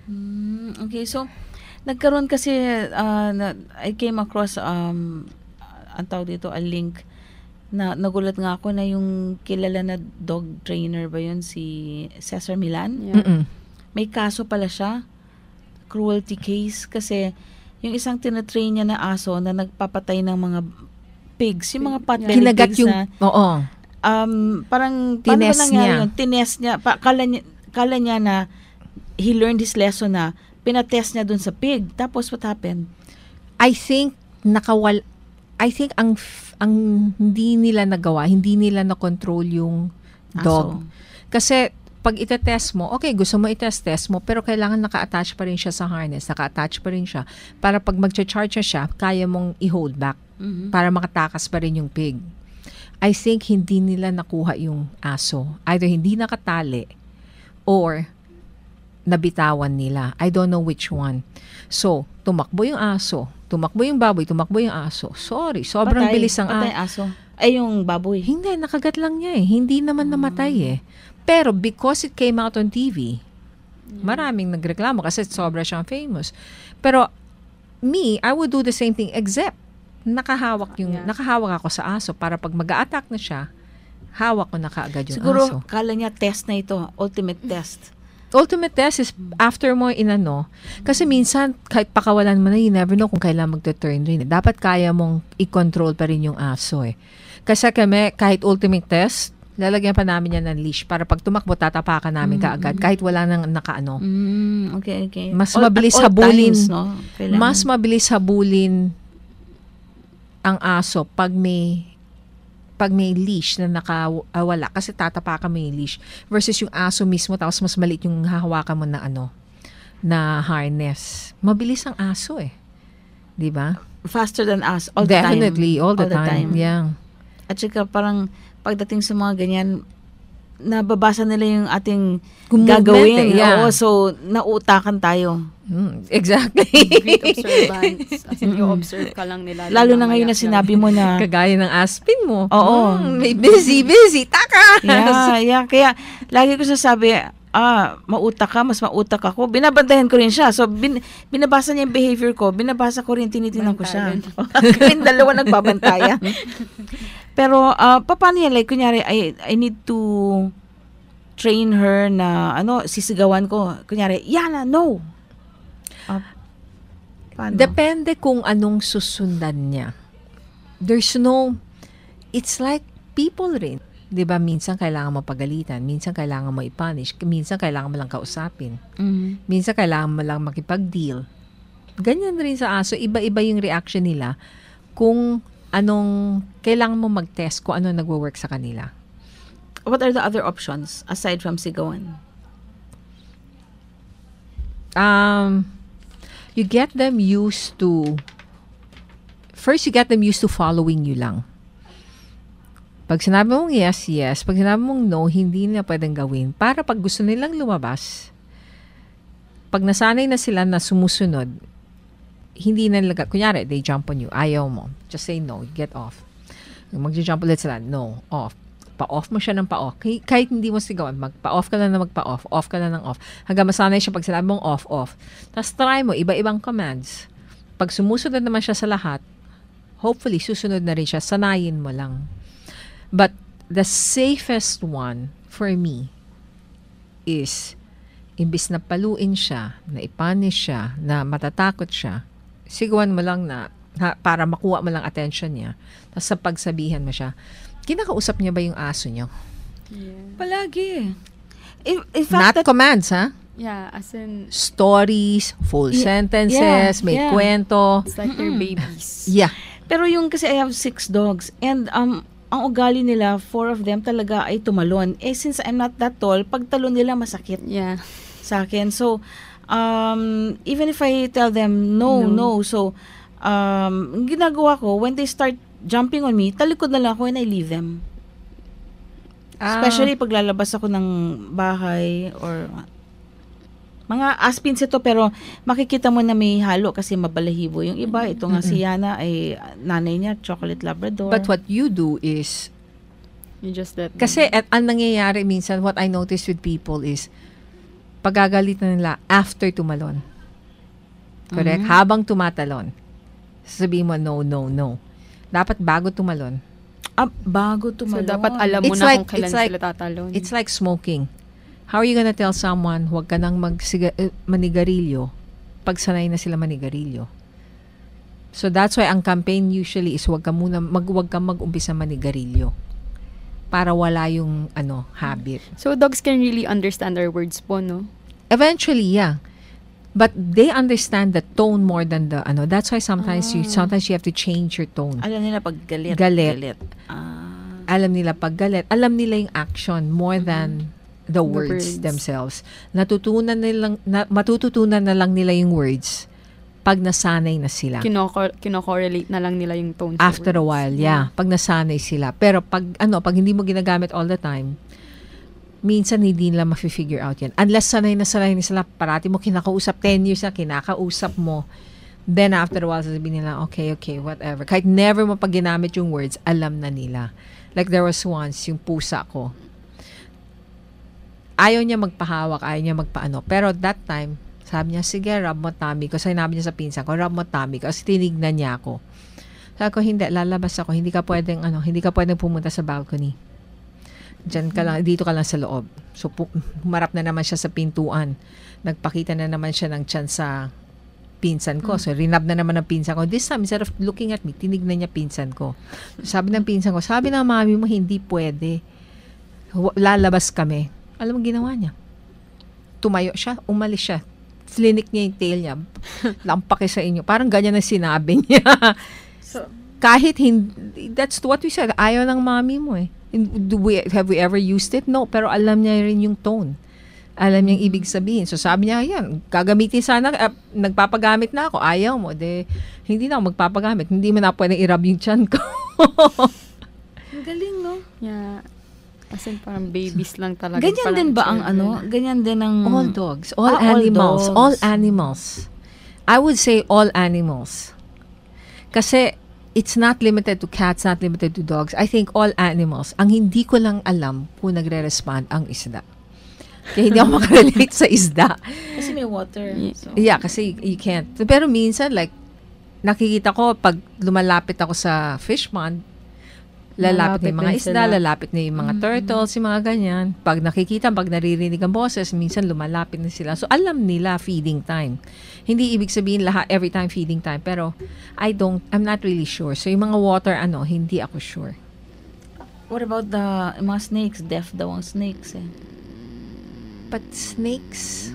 Hmm, okay, so nagkaroon kasi uh, na, I came across um ang tawag dito a link na nagulat nga ako na yung kilala na dog trainer ba yun si Cesar Millan. Yeah. May kaso pala siya, cruelty case, kasi yung isang tinatrain niya na aso na nagpapatay ng mga pigs, yung mga potbelly Kinagat pigs yung, na oo. um, parang paano Tines ba nangyari niya. yun? Tines niya. Pa, kala, niya kala niya na he learned his lesson na pinatest niya dun sa pig. Tapos what happened? I think nakawal I think ang f- ang hindi nila nagawa, hindi nila na control yung dog. Aso. Kasi pag itetest mo, okay, gusto mo itest-test mo, pero kailangan naka-attach pa rin siya sa harness, naka-attach pa rin siya para pag mag-charge siya, kaya mong i-hold back Mm-hmm. para makatakas pa rin yung pig. I think hindi nila nakuha yung aso. Either hindi nakatali or nabitawan nila. I don't know which one. So, tumakbo yung aso, tumakbo yung baboy, tumakbo yung aso. Sorry, sobrang Patay. bilis ang Patay aso. Ay, yung baboy. Hindi, nakagat lang niya eh. Hindi naman namatay eh. Pero because it came out on T V, maraming nagreklamo kasi sobra siyang famous. Pero me, I would do the same thing except nakahawak yung Yeah. nakahawak ako sa aso para pag mag-a-attack na siya, hawak ko na kaagad yung Siguro, aso. kala niya test na ito. Ultimate test. Ultimate test is after mo inano. Kasi minsan, kahit pakawalan mo na, you never know kung kailan magte-turn rin. Dapat kaya mong i-control pa rin yung aso eh. Kasi kami, kahit ultimate test, lalagyan pa namin yan ng leash para pag tumakbo, tatapakan namin Mm-hmm. kaagad. Kahit wala nang nakaano. Mm, okay, okay. Mas All- mabilis at all habulin. times, no? Kailangan. Mas mabilis habulin ang aso pag may pag may leash na nakawala kasi tatapakan mo yung leash versus yung aso mismo tapos mas maliit yung hahawakan mo na ano na harness. Mabilis ang aso eh. 'Di ba? Faster than us all the time. Definitely all the, time. Yeah. At saka parang pagdating sa mga ganyan, nababasa nila yung ating Kung gagawin. movement eh, yeah. Oo, so nautakan tayo. Mm, exactly. Great observance. As in, i-observe ka lang nila. Lalo na ngayon na sinabi mo na Kagaya ng aspin mo. Oo. Mm, may busy, busy. Taka! yeah, yeah. Kaya lagi ko sasabi, ah, mautak ka, mas mautak ako. Binabantayan ko rin siya. So, bin, binabasa niya yung behavior ko, binabasa ko rin, tinitingnan ko siya. Kami dalawa nagbabantayan. Pero, uh, paano yan? Like, kunyari, I, I need to train her na, ano, sisigawan ko. Kunyari, Yana, no! Uh, paano? Depende kung anong susundan niya. There's no, it's like people rin. 'Di ba minsan kailangan mo pagalitan, minsan kailangan mo i-punish, minsan kailangan mo lang kausapin. Mm-hmm. Minsan kailangan mo lang makipag-deal. Ganyan rin sa aso, iba-iba yung reaction nila kung anong kailangan mo mag-test kung ano nagwo-work sa kanila. What are the other options aside from sigawan? Um you get them used to first you get them used to following you lang. Pag sinabi mong yes, yes. Pag sinabi mong no, hindi nila pwedeng gawin. Para pag gusto nilang lumabas, pag nasanay na sila na sumusunod, hindi na nila, kunyari, they jump on you, ayaw mo. Just say no, get off. Mag-jump ulit sila, no, off. Pa-off mo siya ng pa-off. Kahit, kahit hindi mo sigawan, magpa-off ka lang na magpa-off. Off ka lang ng off. Hanggang masanay siya pag sinabi mong off, off. Tapos try mo, iba-ibang commands. Pag sumusunod naman siya sa lahat, hopefully, susunod na rin siya. Sanayin mo lang. But the safest one for me is imbis na paluin siya, na ipunish siya, na matatakot siya, sigawan mo lang na, na para makuha mo lang attention niya. Tapos sa pagsabihan mo siya, kinakausap niya ba yung aso niyo? Yeah. Palagi. In, in fact, Not that, commands, ha? Yeah, as in, Stories, full Yeah, sentences, yeah, may yeah. kwento. it's like their babies. Yeah. pero yung kasi I have six dogs and um ang ugali nila, four of them talaga ay tumalon. Eh, since I'm not that tall, pag talon nila masakit Yeah. sa akin. So, um, even if I tell them, no, no, No. so, um, ang ginagawa ko, when they start jumping on me, talikod na lang ako and I leave them. Ah. Especially pag lalabas ako ng bahay or mga aspins ito, pero makikita mo na may halo kasi mabalahibo. Yung iba, ito nga si Yana ay nanay niya, chocolate labrador. But what you do is, You just let them. kasi at ang nangyayari minsan, what I notice with people is, Pagagalitan nila after tumalon. Correct? Mhm. Habang tumatalon. Sabihin mo, no, no, no. Dapat bago tumalon. Ah, bago tumalon. So, dapat alam mo It's na like- kung kailan it's like- sila tatalon. It's like smoking. How are you gonna tell someone huwag ka nang magsiga- eh, manigarilyo pag sanay na sila manigarilyo? So that's why ang campaign usually is huwag ka muna mag huwag kang mag-umpisa manigarilyo para wala yung ano habit. So, dogs can really understand our words po, no? Eventually, yeah. But they understand the tone more than the ano. That's why sometimes you sometimes you have to change your tone. Alam nila pag galit. Galit. Ah. Alam nila pag galit. Alam nila yung action more than the The words, words. themselves. Natutunan nilang na, matututunan na lang nila yung words pag nasanay na sila. Kinoko- kino-correlate na lang nila yung tone sa After a words. while, yeah. Pag nasanay sila. Pero pag ano, pag hindi mo ginagamit all the time, minsan hindi nila ma-figure out yan. Unless sanay na sanay na sila, parati mo kinakausap, ten years na kinakausap mo, then after a while, sasabihin nila, okay, okay, whatever. Kahit never mo pag ginamit yung words, alam na nila. Like there was once, yung pusa ko. Ayaw niya magpahawak, ayaw niya magpaano. Pero that time, sabi niya, sige, rub mo tummy ko. Sinabi niya sa pinsan ko, rub mo tummy ko. Kasi tinignan niya ako. Sabi ko, hindi, lalabas ako. Hindi ka pwedeng, ano, hindi ka pwedeng pumunta sa balcony. Diyan ka lang, dito ka lang sa loob. So, pu- humarap na naman siya sa pintuan. Nagpakita na naman siya ng tiyan sa pinsan ko. So, rinab na naman ng pinsan ko. This time, instead of looking at me, tinignan niya pinsan ko. Sabi ng pinsan ko, sabi ng mami mo, hindi pwede. Hu- Lalabas kami. Alam mo, ginawa niya. Tumayo siya, umalis siya. Flinik niya yung tail niya. Lampake sa inyo. Parang ganyan ang sinabi niya. So, kahit hindi, that's what we said. Ayaw ng mami mo eh. Do we, have we ever used it? No, pero alam niya rin yung tone. Alam niya yung ibig sabihin. So sabi niya, yan, gagamitin sana, uh, nagpapagamit na ako. Ayaw mo, de, hindi na ako magpapagamit. Hindi mo na pwedeng i-rub yung tiyan ko. Ang galing, no? Yeah. As in, parang babies lang talaga. Ganyan Parang din ba ang children. ano? Ganyan din ang... All dogs, all Ah, all animals, dogs. all animals. I would say all animals. Kasi it's not limited to cats, not limited to dogs. I think all animals. Ang hindi ko lang alam kung nagre-respond ang isda. Kaya hindi ako makarelate sa isda. Kasi may water. So. Yeah, kasi you can't. Pero minsan, like, nakikita ko, pag lumalapit ako sa fish pond, lalapit na yung mga Lalapit isda, din sila. lalapit na yung mga turtles, yung mga ganyan. Pag nakikita, pag naririnig ang boses, minsan lumalapit na sila. So, alam nila feeding time. Hindi ibig sabihin lahat, every time feeding time. Pero, I don't, I'm not really sure. So, yung mga water, ano, hindi ako sure. What about the mga snakes? Deaf daw ang snakes eh. But snakes,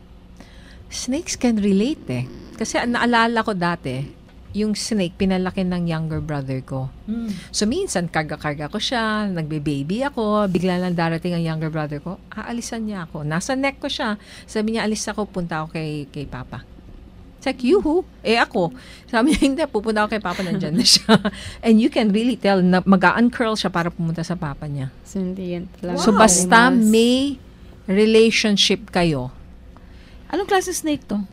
snakes can relate eh. Kasi naalala ko dati, yung snake, pinalaki ng younger brother ko. Mm. So, minsan, karga-karga ko siya, nagbe-baby ako, bigla lang darating ang younger brother ko, aalisan niya ako. Nasa neck ko siya. Sabi niya, alis ako, punta ako kay, kay Papa. It's like, yuhu. Eh, ako. Sabi niya, hindi, pupunta ako kay Papa, nandyan na siya. And you can really tell, na mag-uncurl siya para pumunta sa Papa niya. So, hindi yan talaga. So, basta Mas- may relationship kayo. Anong klase snake to?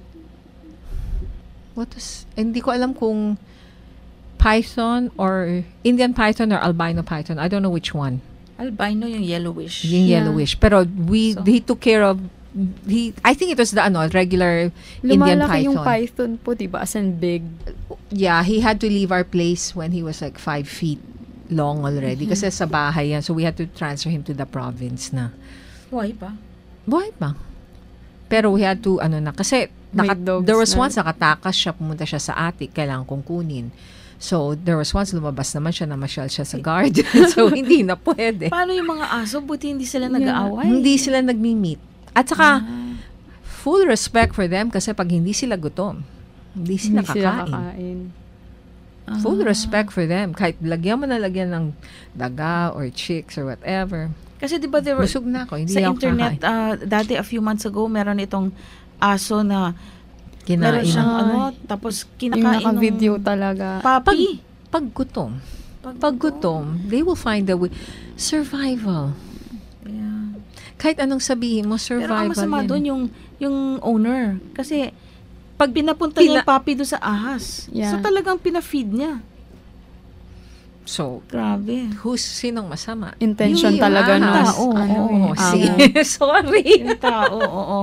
What is, hindi ko alam kung python or Indian python or albino python. I don't know which one. Albino yung yellowish. Yung Yeah. yellowish. Pero we, So- he took care of, he, I think it was the ano, regular Indian Lumalaki python. yung python po, diba? As in big. Yeah, he had to leave our place when he was like five feet long already. Kasi sa bahay yan. So we had to transfer him to the province na. Why pa? Buhay pa. Pero we had to, ano na, kasi May naka, dogs there was na. once nakatakas siya, pumunta siya sa attic, kailangan kong kunin. So, there was once lumabas naman siya, namasyal siya sa garden. So, hindi na pwede. Paano yung mga aso? Buti hindi sila Yeah. nag-aaway. Hindi sila nagmi-meet. At saka, full respect for them kasi pag hindi sila gutom, hindi sila Hindi sila kakain. kakain. Full respect for them. Kahit lagyan mo na lagyan ng daga or chicks or whatever. Kasi di ba there were, Busog na ako, hindi sa ako internet, kakain. ah, dati a few months ago, meron itong aso na Kinain. meron siyang Ay. ano, tapos Yung kinakain naka-video ng talaga. papi. Pag gutom, pag gutom, they will find a way. Survival. Yeah. Kahit anong sabihin mo, survival. Pero ang masama yan. doon yung, yung owner. Kasi pag pinapunta niya Pina- yung papi doon sa ahas, Yeah. so talagang pinafeed niya. So, Grabe. who's sinong masama? Intention Yung talaga no. ahas. tao, Ano, oo. si, Amo. sorry. Yung tao, oo.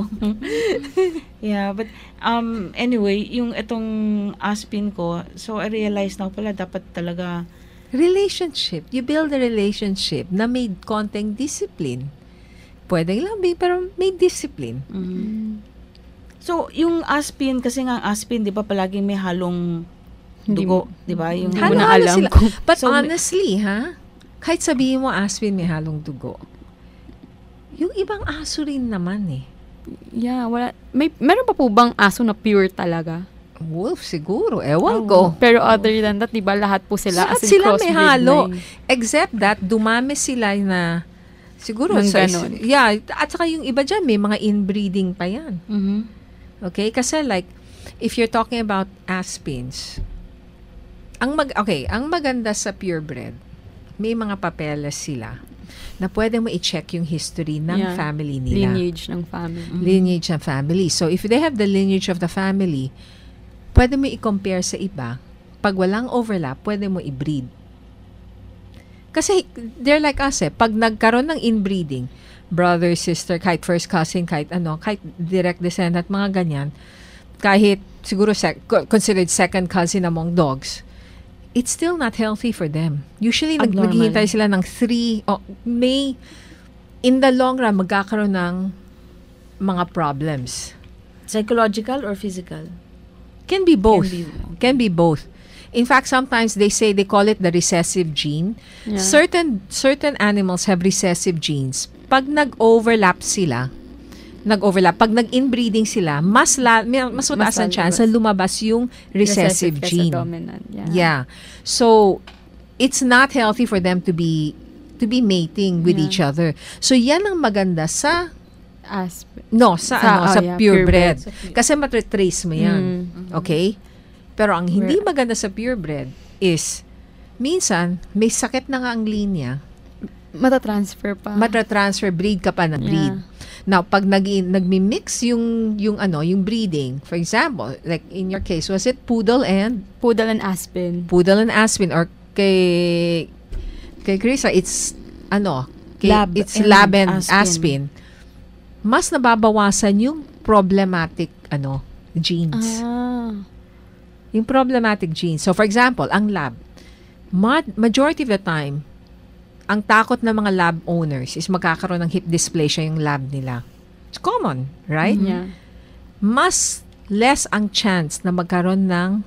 Yeah, but um anyway, yung itong Aspin ko, so I realized na pala dapat talaga Relationship. You build a relationship na may konting discipline. Pwedeng lambing, pero may discipline. mm. So, yung Aspin, kasi nga ang Aspin, di ba, palaging may halong Hindi dugo, mo- di ba? Yung Hindi mo na Halo-halo alam sila. kung... But So, may- honestly, ha? Kahit sabihin mo aspin may halong dugo, yung ibang aso rin naman eh. Yeah, wala. May, meron pa po bang aso na pure talaga? Wolf siguro, ewan Oh. ko. Pero other than that, di ba, lahat po sila Lahat as in sila may crossbreed halo. na yun. Except that, dumami sila na siguro Nang sa ganon. yeah, at saka yung iba dyan, may mga inbreeding pa yan. Mhm. Okay? Kasi like, if you're talking about aspins, ang mag okay, ang maganda sa purebred, may mga papeles sila na pwede mo i-check yung history ng Yeah. family nila. Lineage ng family. Lineage ng family. So, if they have the lineage of the family, pwede mo i-compare sa iba. Pag walang overlap, pwede mo i-breed. Kasi, they're like us eh. Pag nagkaroon ng inbreeding, brother, sister, kahit first cousin, kahit ano, kahit direct descendant, mga ganyan, kahit siguro sec- considered second cousin among dogs, it's still not healthy for them. Usually, nag- Abnormal. naghihintay sila ng three, oh, may, in the long run, magkakaroon ng mga problems. Psychological or physical? Can be both. Can Can be- be, both. In fact, sometimes they say they call it the recessive gene. Yeah. Certain certain animals have recessive genes. Pag nag-overlap sila, nag-overlap, pag nag-inbreeding sila, mas la, may- mas mataas ang lalabas. chance na lumabas yung recessive, kesa gene. dominant. Yeah. Yeah. So, it's not healthy for them to be to be mating with Yeah. each other. So, yan ang maganda sa Asp- no, sa, Sa- ano, oh, sa yeah, purebred. purebred. Kasi matritrace mo yan. Mm. Okay? Pero ang hindi Where- maganda sa purebred is minsan may sakit na nga ang linya, Matatransfer pa. matra-transfer, breed ka pa ng breed. Yeah. Now, pag nag nagmi-mix yung yung ano, yung breeding, for example, like in your case, was it poodle and Poodle and Aspin. poodle and aspin, or kay kay Krisa, it's ano, kay, Lab it's and lab and aspin. aspin. Mas nababawasan yung problematic ano genes. Ah. Yung problematic genes. So, for example, ang lab, ma- majority of the time, ang takot ng mga lab owners is magkakaroon ng hip dysplasia yung lab nila. It's common, right? Yeah. Mas less ang chance na magkaroon ng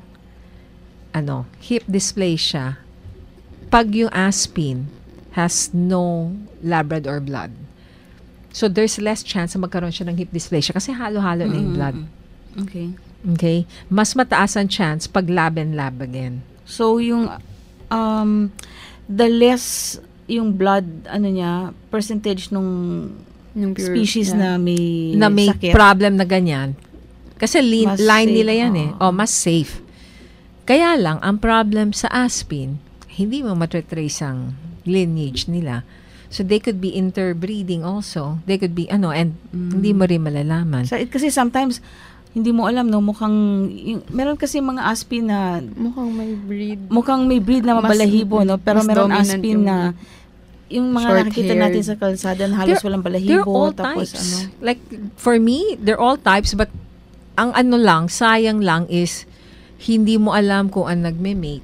ano, hip dysplasia pag yung aspin has no Labrador blood. So, there's less chance na magkaroon siya ng hip dysplasia kasi halo-halo na yung blood. Okay. Okay? Mas mataas ang chance pag lab and lab again. So, yung um, the less yung blood, ano niya, percentage nung Yung pure- species yeah. na may na may sakit. problem na ganyan. Kasi li- Mas line safe, nila yan eh. oo. O, mas safe. Kaya lang, ang problem sa aspin, hindi mo matratrace ang lineage nila. So, they could be interbreeding also. They could be, ano, and hindi mo rin malalaman. So, it, kasi sometimes, hindi mo alam, no, mukhang, yung, meron kasi mga aspin na, Mukhang may breed. mukhang may breed na Mas- mabalahibo, no, pero mas meron dominant aspin yung na, yung mga short nakikita hair. natin sa kalsada na halos They're- walang They're balahibo, all tapos types. ano. Like, for me, they're all types, but ang ano lang, sayang lang is, hindi mo alam kung ang nagme-mate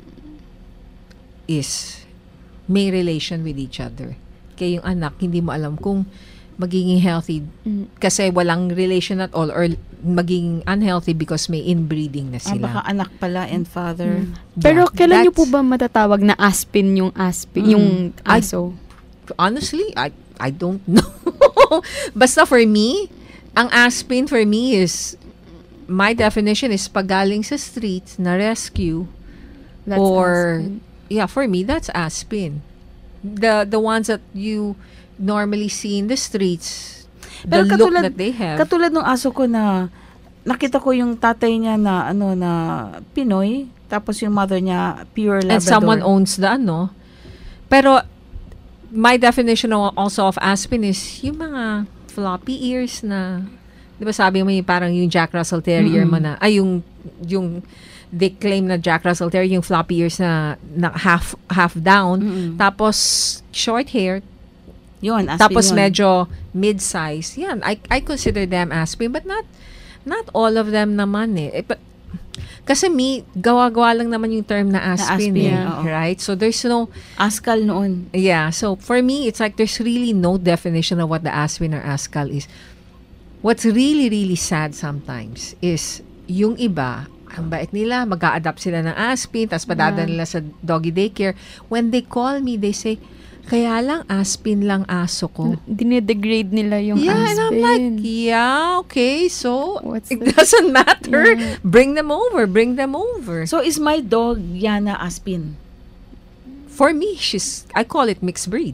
is may relation with each other. Kaya yung anak, hindi mo alam kung magiging healthy Mm. kasi walang relation at all or magiging unhealthy because may inbreeding na Ah, sila. baka anak pala and father. Pero Yeah, kailan niyo po that's- ba matatawag na Aspin yung Aspin, Mm. yung I- aso? Honestly, I I don't know. Basta for me, ang aspin for me is, my definition is pag galing sa streets na rescue That's or, Aspin. yeah, for me, that's aspin. The the ones that you normally see in the streets, the Pero look katulad- that they have. Katulad ng aso ko na, nakita ko yung tatay niya na, ano, na Pinoy, tapos yung mother niya, pure Labrador. And someone owns the ano. Pero, my definition al- also of aspin is yung mga floppy ears na Di ba sabi mo yung parang yung Jack Russell Terrier Mm-mm. mo na, ay yung, yung, they claim na Jack Russell Terrier, yung floppy ears na, na half, half down, Mm-mm. tapos short hair, Yun, Aspin tapos yun. medyo mid-size. Yan, I, I consider them Aspin, but not, not all of them naman eh. eh but, kasi me, gawa-gawa lang naman yung term na Aspin, Aspin, eh, oo. right? So there's no, Askal noon. yeah, so for me, it's like there's really no definition of what the Aspin or Askal is. What's really, really sad sometimes is yung iba, ang bait nila, mag-a-adapt sila ng Aspin, tapos padadala Yeah. nila sa doggy daycare. When they call me, they say, kaya lang Aspin lang aso ko. Dinedegrade nila yung Yeah, Aspin. and I'm like, yeah, okay, so What's it the- doesn't matter. Yeah. Bring them over, bring them over. So, is my dog Yana Aspin? For me, she's, I call it mixed breed.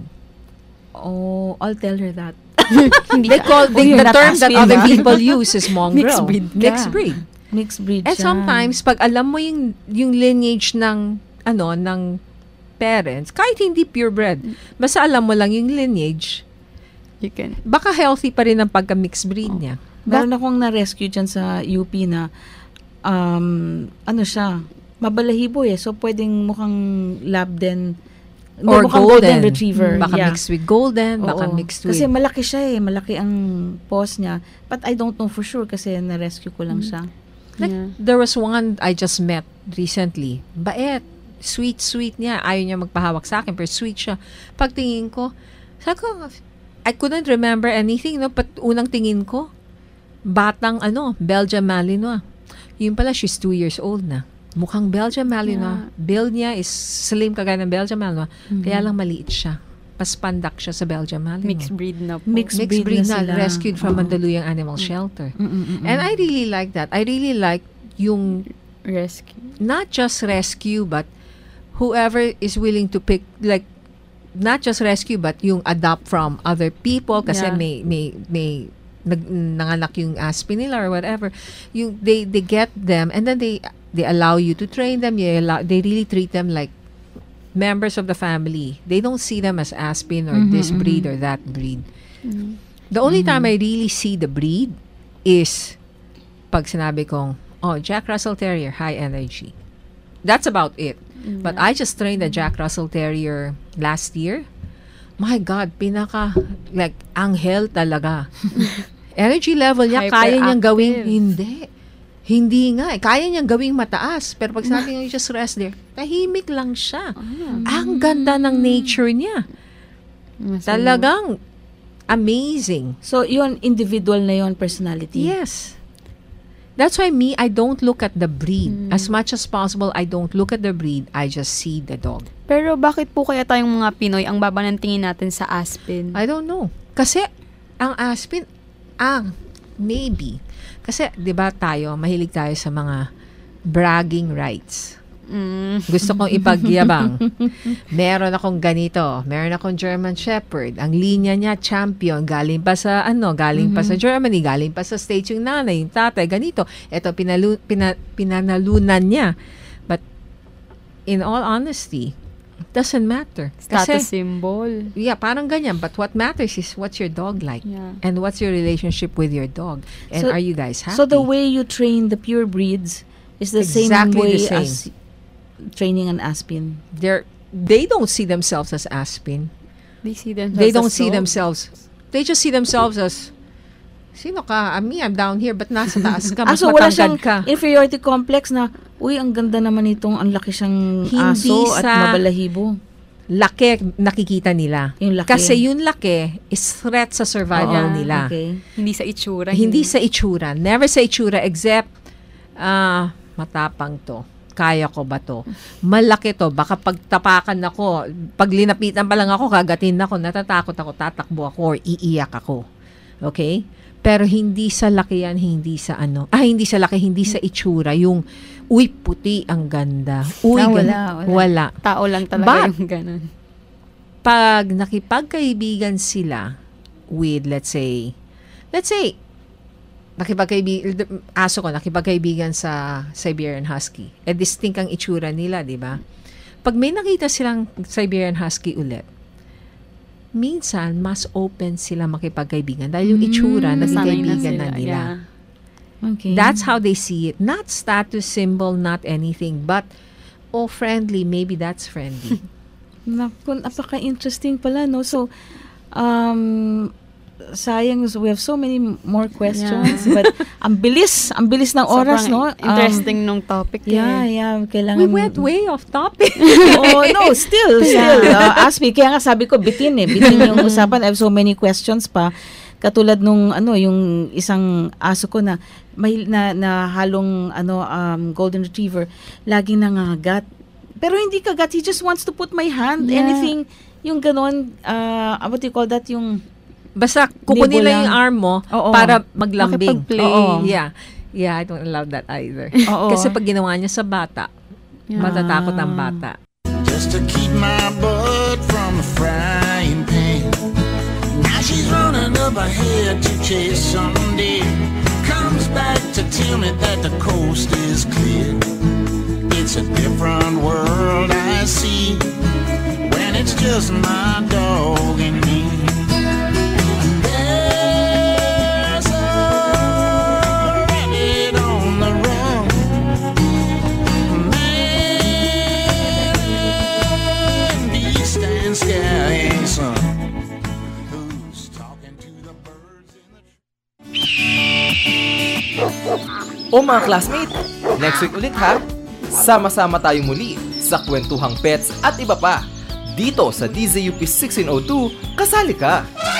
Oh, I'll tell her that. They call, Oh, the, you're the not term that Aspin, other ah. people use is mongrel. Mixed breed ka. Mixed breed. Mixed breed And siya. sometimes, pag alam mo yung, yung lineage ng, ano, ng parents, kahit hindi purebred, basta alam mo lang yung lineage, You can. baka healthy pa rin ang pagka-mixed breed niya. Meron akong na-rescue dyan sa U P na, um, ano siya, mabalahibo eh. So, pwedeng mukhang lab din. Or mukhang golden. retriever. Baka yeah. mixed with golden, baka Oo. mixed with... Kasi malaki siya eh. Malaki ang paws niya. But I don't know for sure kasi na-rescue ko lang siya. Like, Yeah. there was one I just met recently. Bait. Sweet, sweet niya. Ayaw niya magpahawak sa akin, pero sweet siya. Pagtingin ko, sabi ko, I couldn't remember anything, no? But unang tingin ko, batang, ano, Belgian Malinois. Yun pala, she's two years old na. Mukhang Belgian Malinois. Yeah. Build niya is slim kagaya ng Belgian Malinois. Mhm. Kaya lang maliit siya. Paspandak siya sa Belgian Malinois. Mixed breed na po. Mixed Mixed breed breed na na, sila. rescued from Oo. Mandaluyong Animal Shelter. Mm-mm-mm. And I really like that. I really like yung Rescue. not just rescue, but whoever is willing to pick, like, not just rescue, but yung adopt from other people kasi Yeah. may, may, may nag, nanganak yung Aspin nila or whatever. Yung, they, they get them and then they, they allow you to train them. They, allow, they really treat them like members of the family. They don't see them as Aspin or Mhm, this mhm. breed or that breed. The only time I really see the breed is pag sinabi kong, oh, Jack Russell Terrier, high energy. That's about it. But I just trained a Jack Russell Terrier last year. My God, pinaka, like, anghel talaga. Energy level niya, kaya niyang gawing, Hyperactive. hindi. Hindi nga. eh. Kaya niyang gawing mataas. Pero pag sabi niya, just rest there, tahimik lang siya. Ang ganda ng nature niya. Talagang amazing. So, yun, individual na yun, personality. Yes. That's why me, I don't look at the breed. As much as possible, I don't look at the breed. I just see the dog. Pero bakit po kaya tayong mga Pinoy ang baba ng tingin natin sa Aspin? I don't know. Kasi, ang Aspin, ang, maybe. Kasi, di ba tayo, mahilig tayo sa mga bragging rights. Mm. Gusto kong ipagyabang. Meron akong ganito. Meron akong German Shepherd. Ang linya niya, champion. Galing pa sa, ano, galing pa sa Germany. Galing pa sa States yung nanay, yung tatay. Ganito. Ito, pinalu, pina, pinanalunan niya. But, in all honesty, it doesn't matter. Status Kasi, symbol. yeah, parang ganyan. But what matters is what's your dog like? Yeah. And what's your relationship with your dog? And So- are you guys happy? So, the way you train the pure breeds is the same Exactly way the same. as training an Aspin. They're, they don't see themselves as Aspin. They see themselves They don't as see dog. themselves. They just see themselves as, sino ka? I mean, I'm down here, but nasa taas ka. Ah, Mas so wala siyang matangkad ka. inferiority complex na, uy, ang ganda naman itong, ang laki siyang Hindi aso at sa- mabalahibo. Laki nakikita nila. Yung laki. Kasi yung laki is threat sa survival Oo, nila. Okay. Hindi sa itsura. Hindi sa itsura. Never sa itsura except, ah, matapang to. Kaya ko ba to? Malaki to. Baka pagtapakan ako, pag linapitan pa lang ako, kagatin ako, natatakot ako, tatakbo ako, or iiyak ako. Okay? Pero hindi sa laki yan, hindi sa ano. Ah, hindi sa laki, hindi sa itsura. Yung, uy, puti, ang ganda. Uy, Ah, gan- wala, wala. wala. Tao lang talaga But, yung ganun. Pag nakipagkaibigan sila with, let's say, let's say, nakipagkaibigan, aso ko, nakipagkaibigan sa Siberian Husky. Eh, distinct ang itsura nila, di ba? Pag may nakita silang Siberian Husky ulit, minsan mas open sila makipagkaibigan dahil yung itsura Mm, naging nasanay na kaibigan sila, na nila. yeah. Okay. That's how they see it. Not status symbol, not anything, but oh, friendly, maybe that's friendly. Naku, napaka-interesting pala, no? So, um, sayang, we have so many more questions, Yeah. but ang bilis, ang bilis ng oras, no? Sobrang interesting nung topic. Yeah, eh. yeah, kailangan... We went way off topic. Oh, no, still, still. Uh, ask me, kaya nga sabi ko, bitin eh. Bitin yung usapan. I have so many questions pa. Katulad nung, ano, yung isang aso ko na may na, na halong, ano, um, golden retriever, laging nangagat. Pero hindi kagat, he just wants to put my hand, Yeah. anything, yung ganon, uh, what do you call that, yung... Basta kukunin Libo lang yung lang. arm mo Oo. para maglambing. Makipag-play. Oo. Yeah. Yeah, I don't allow that either. Oo. Kasi pag ginawa niya sa bata, Yeah. matatakot ang bata. Just to keep my butt from the frying pan. Now she's running up ahead to chase some deer. Comes back to tell me that the coast is clear. It's a different world I see when it's just my dog and me. There's a rabbit on the run. Man, beast and sky son. Who's talking to the birds in the O mga classmate, next week ulit ha. Sama-sama tayong muli sa Kwentuhang Pets at iba pa. Dito sa D Z U P sixteen oh two, kasali ka!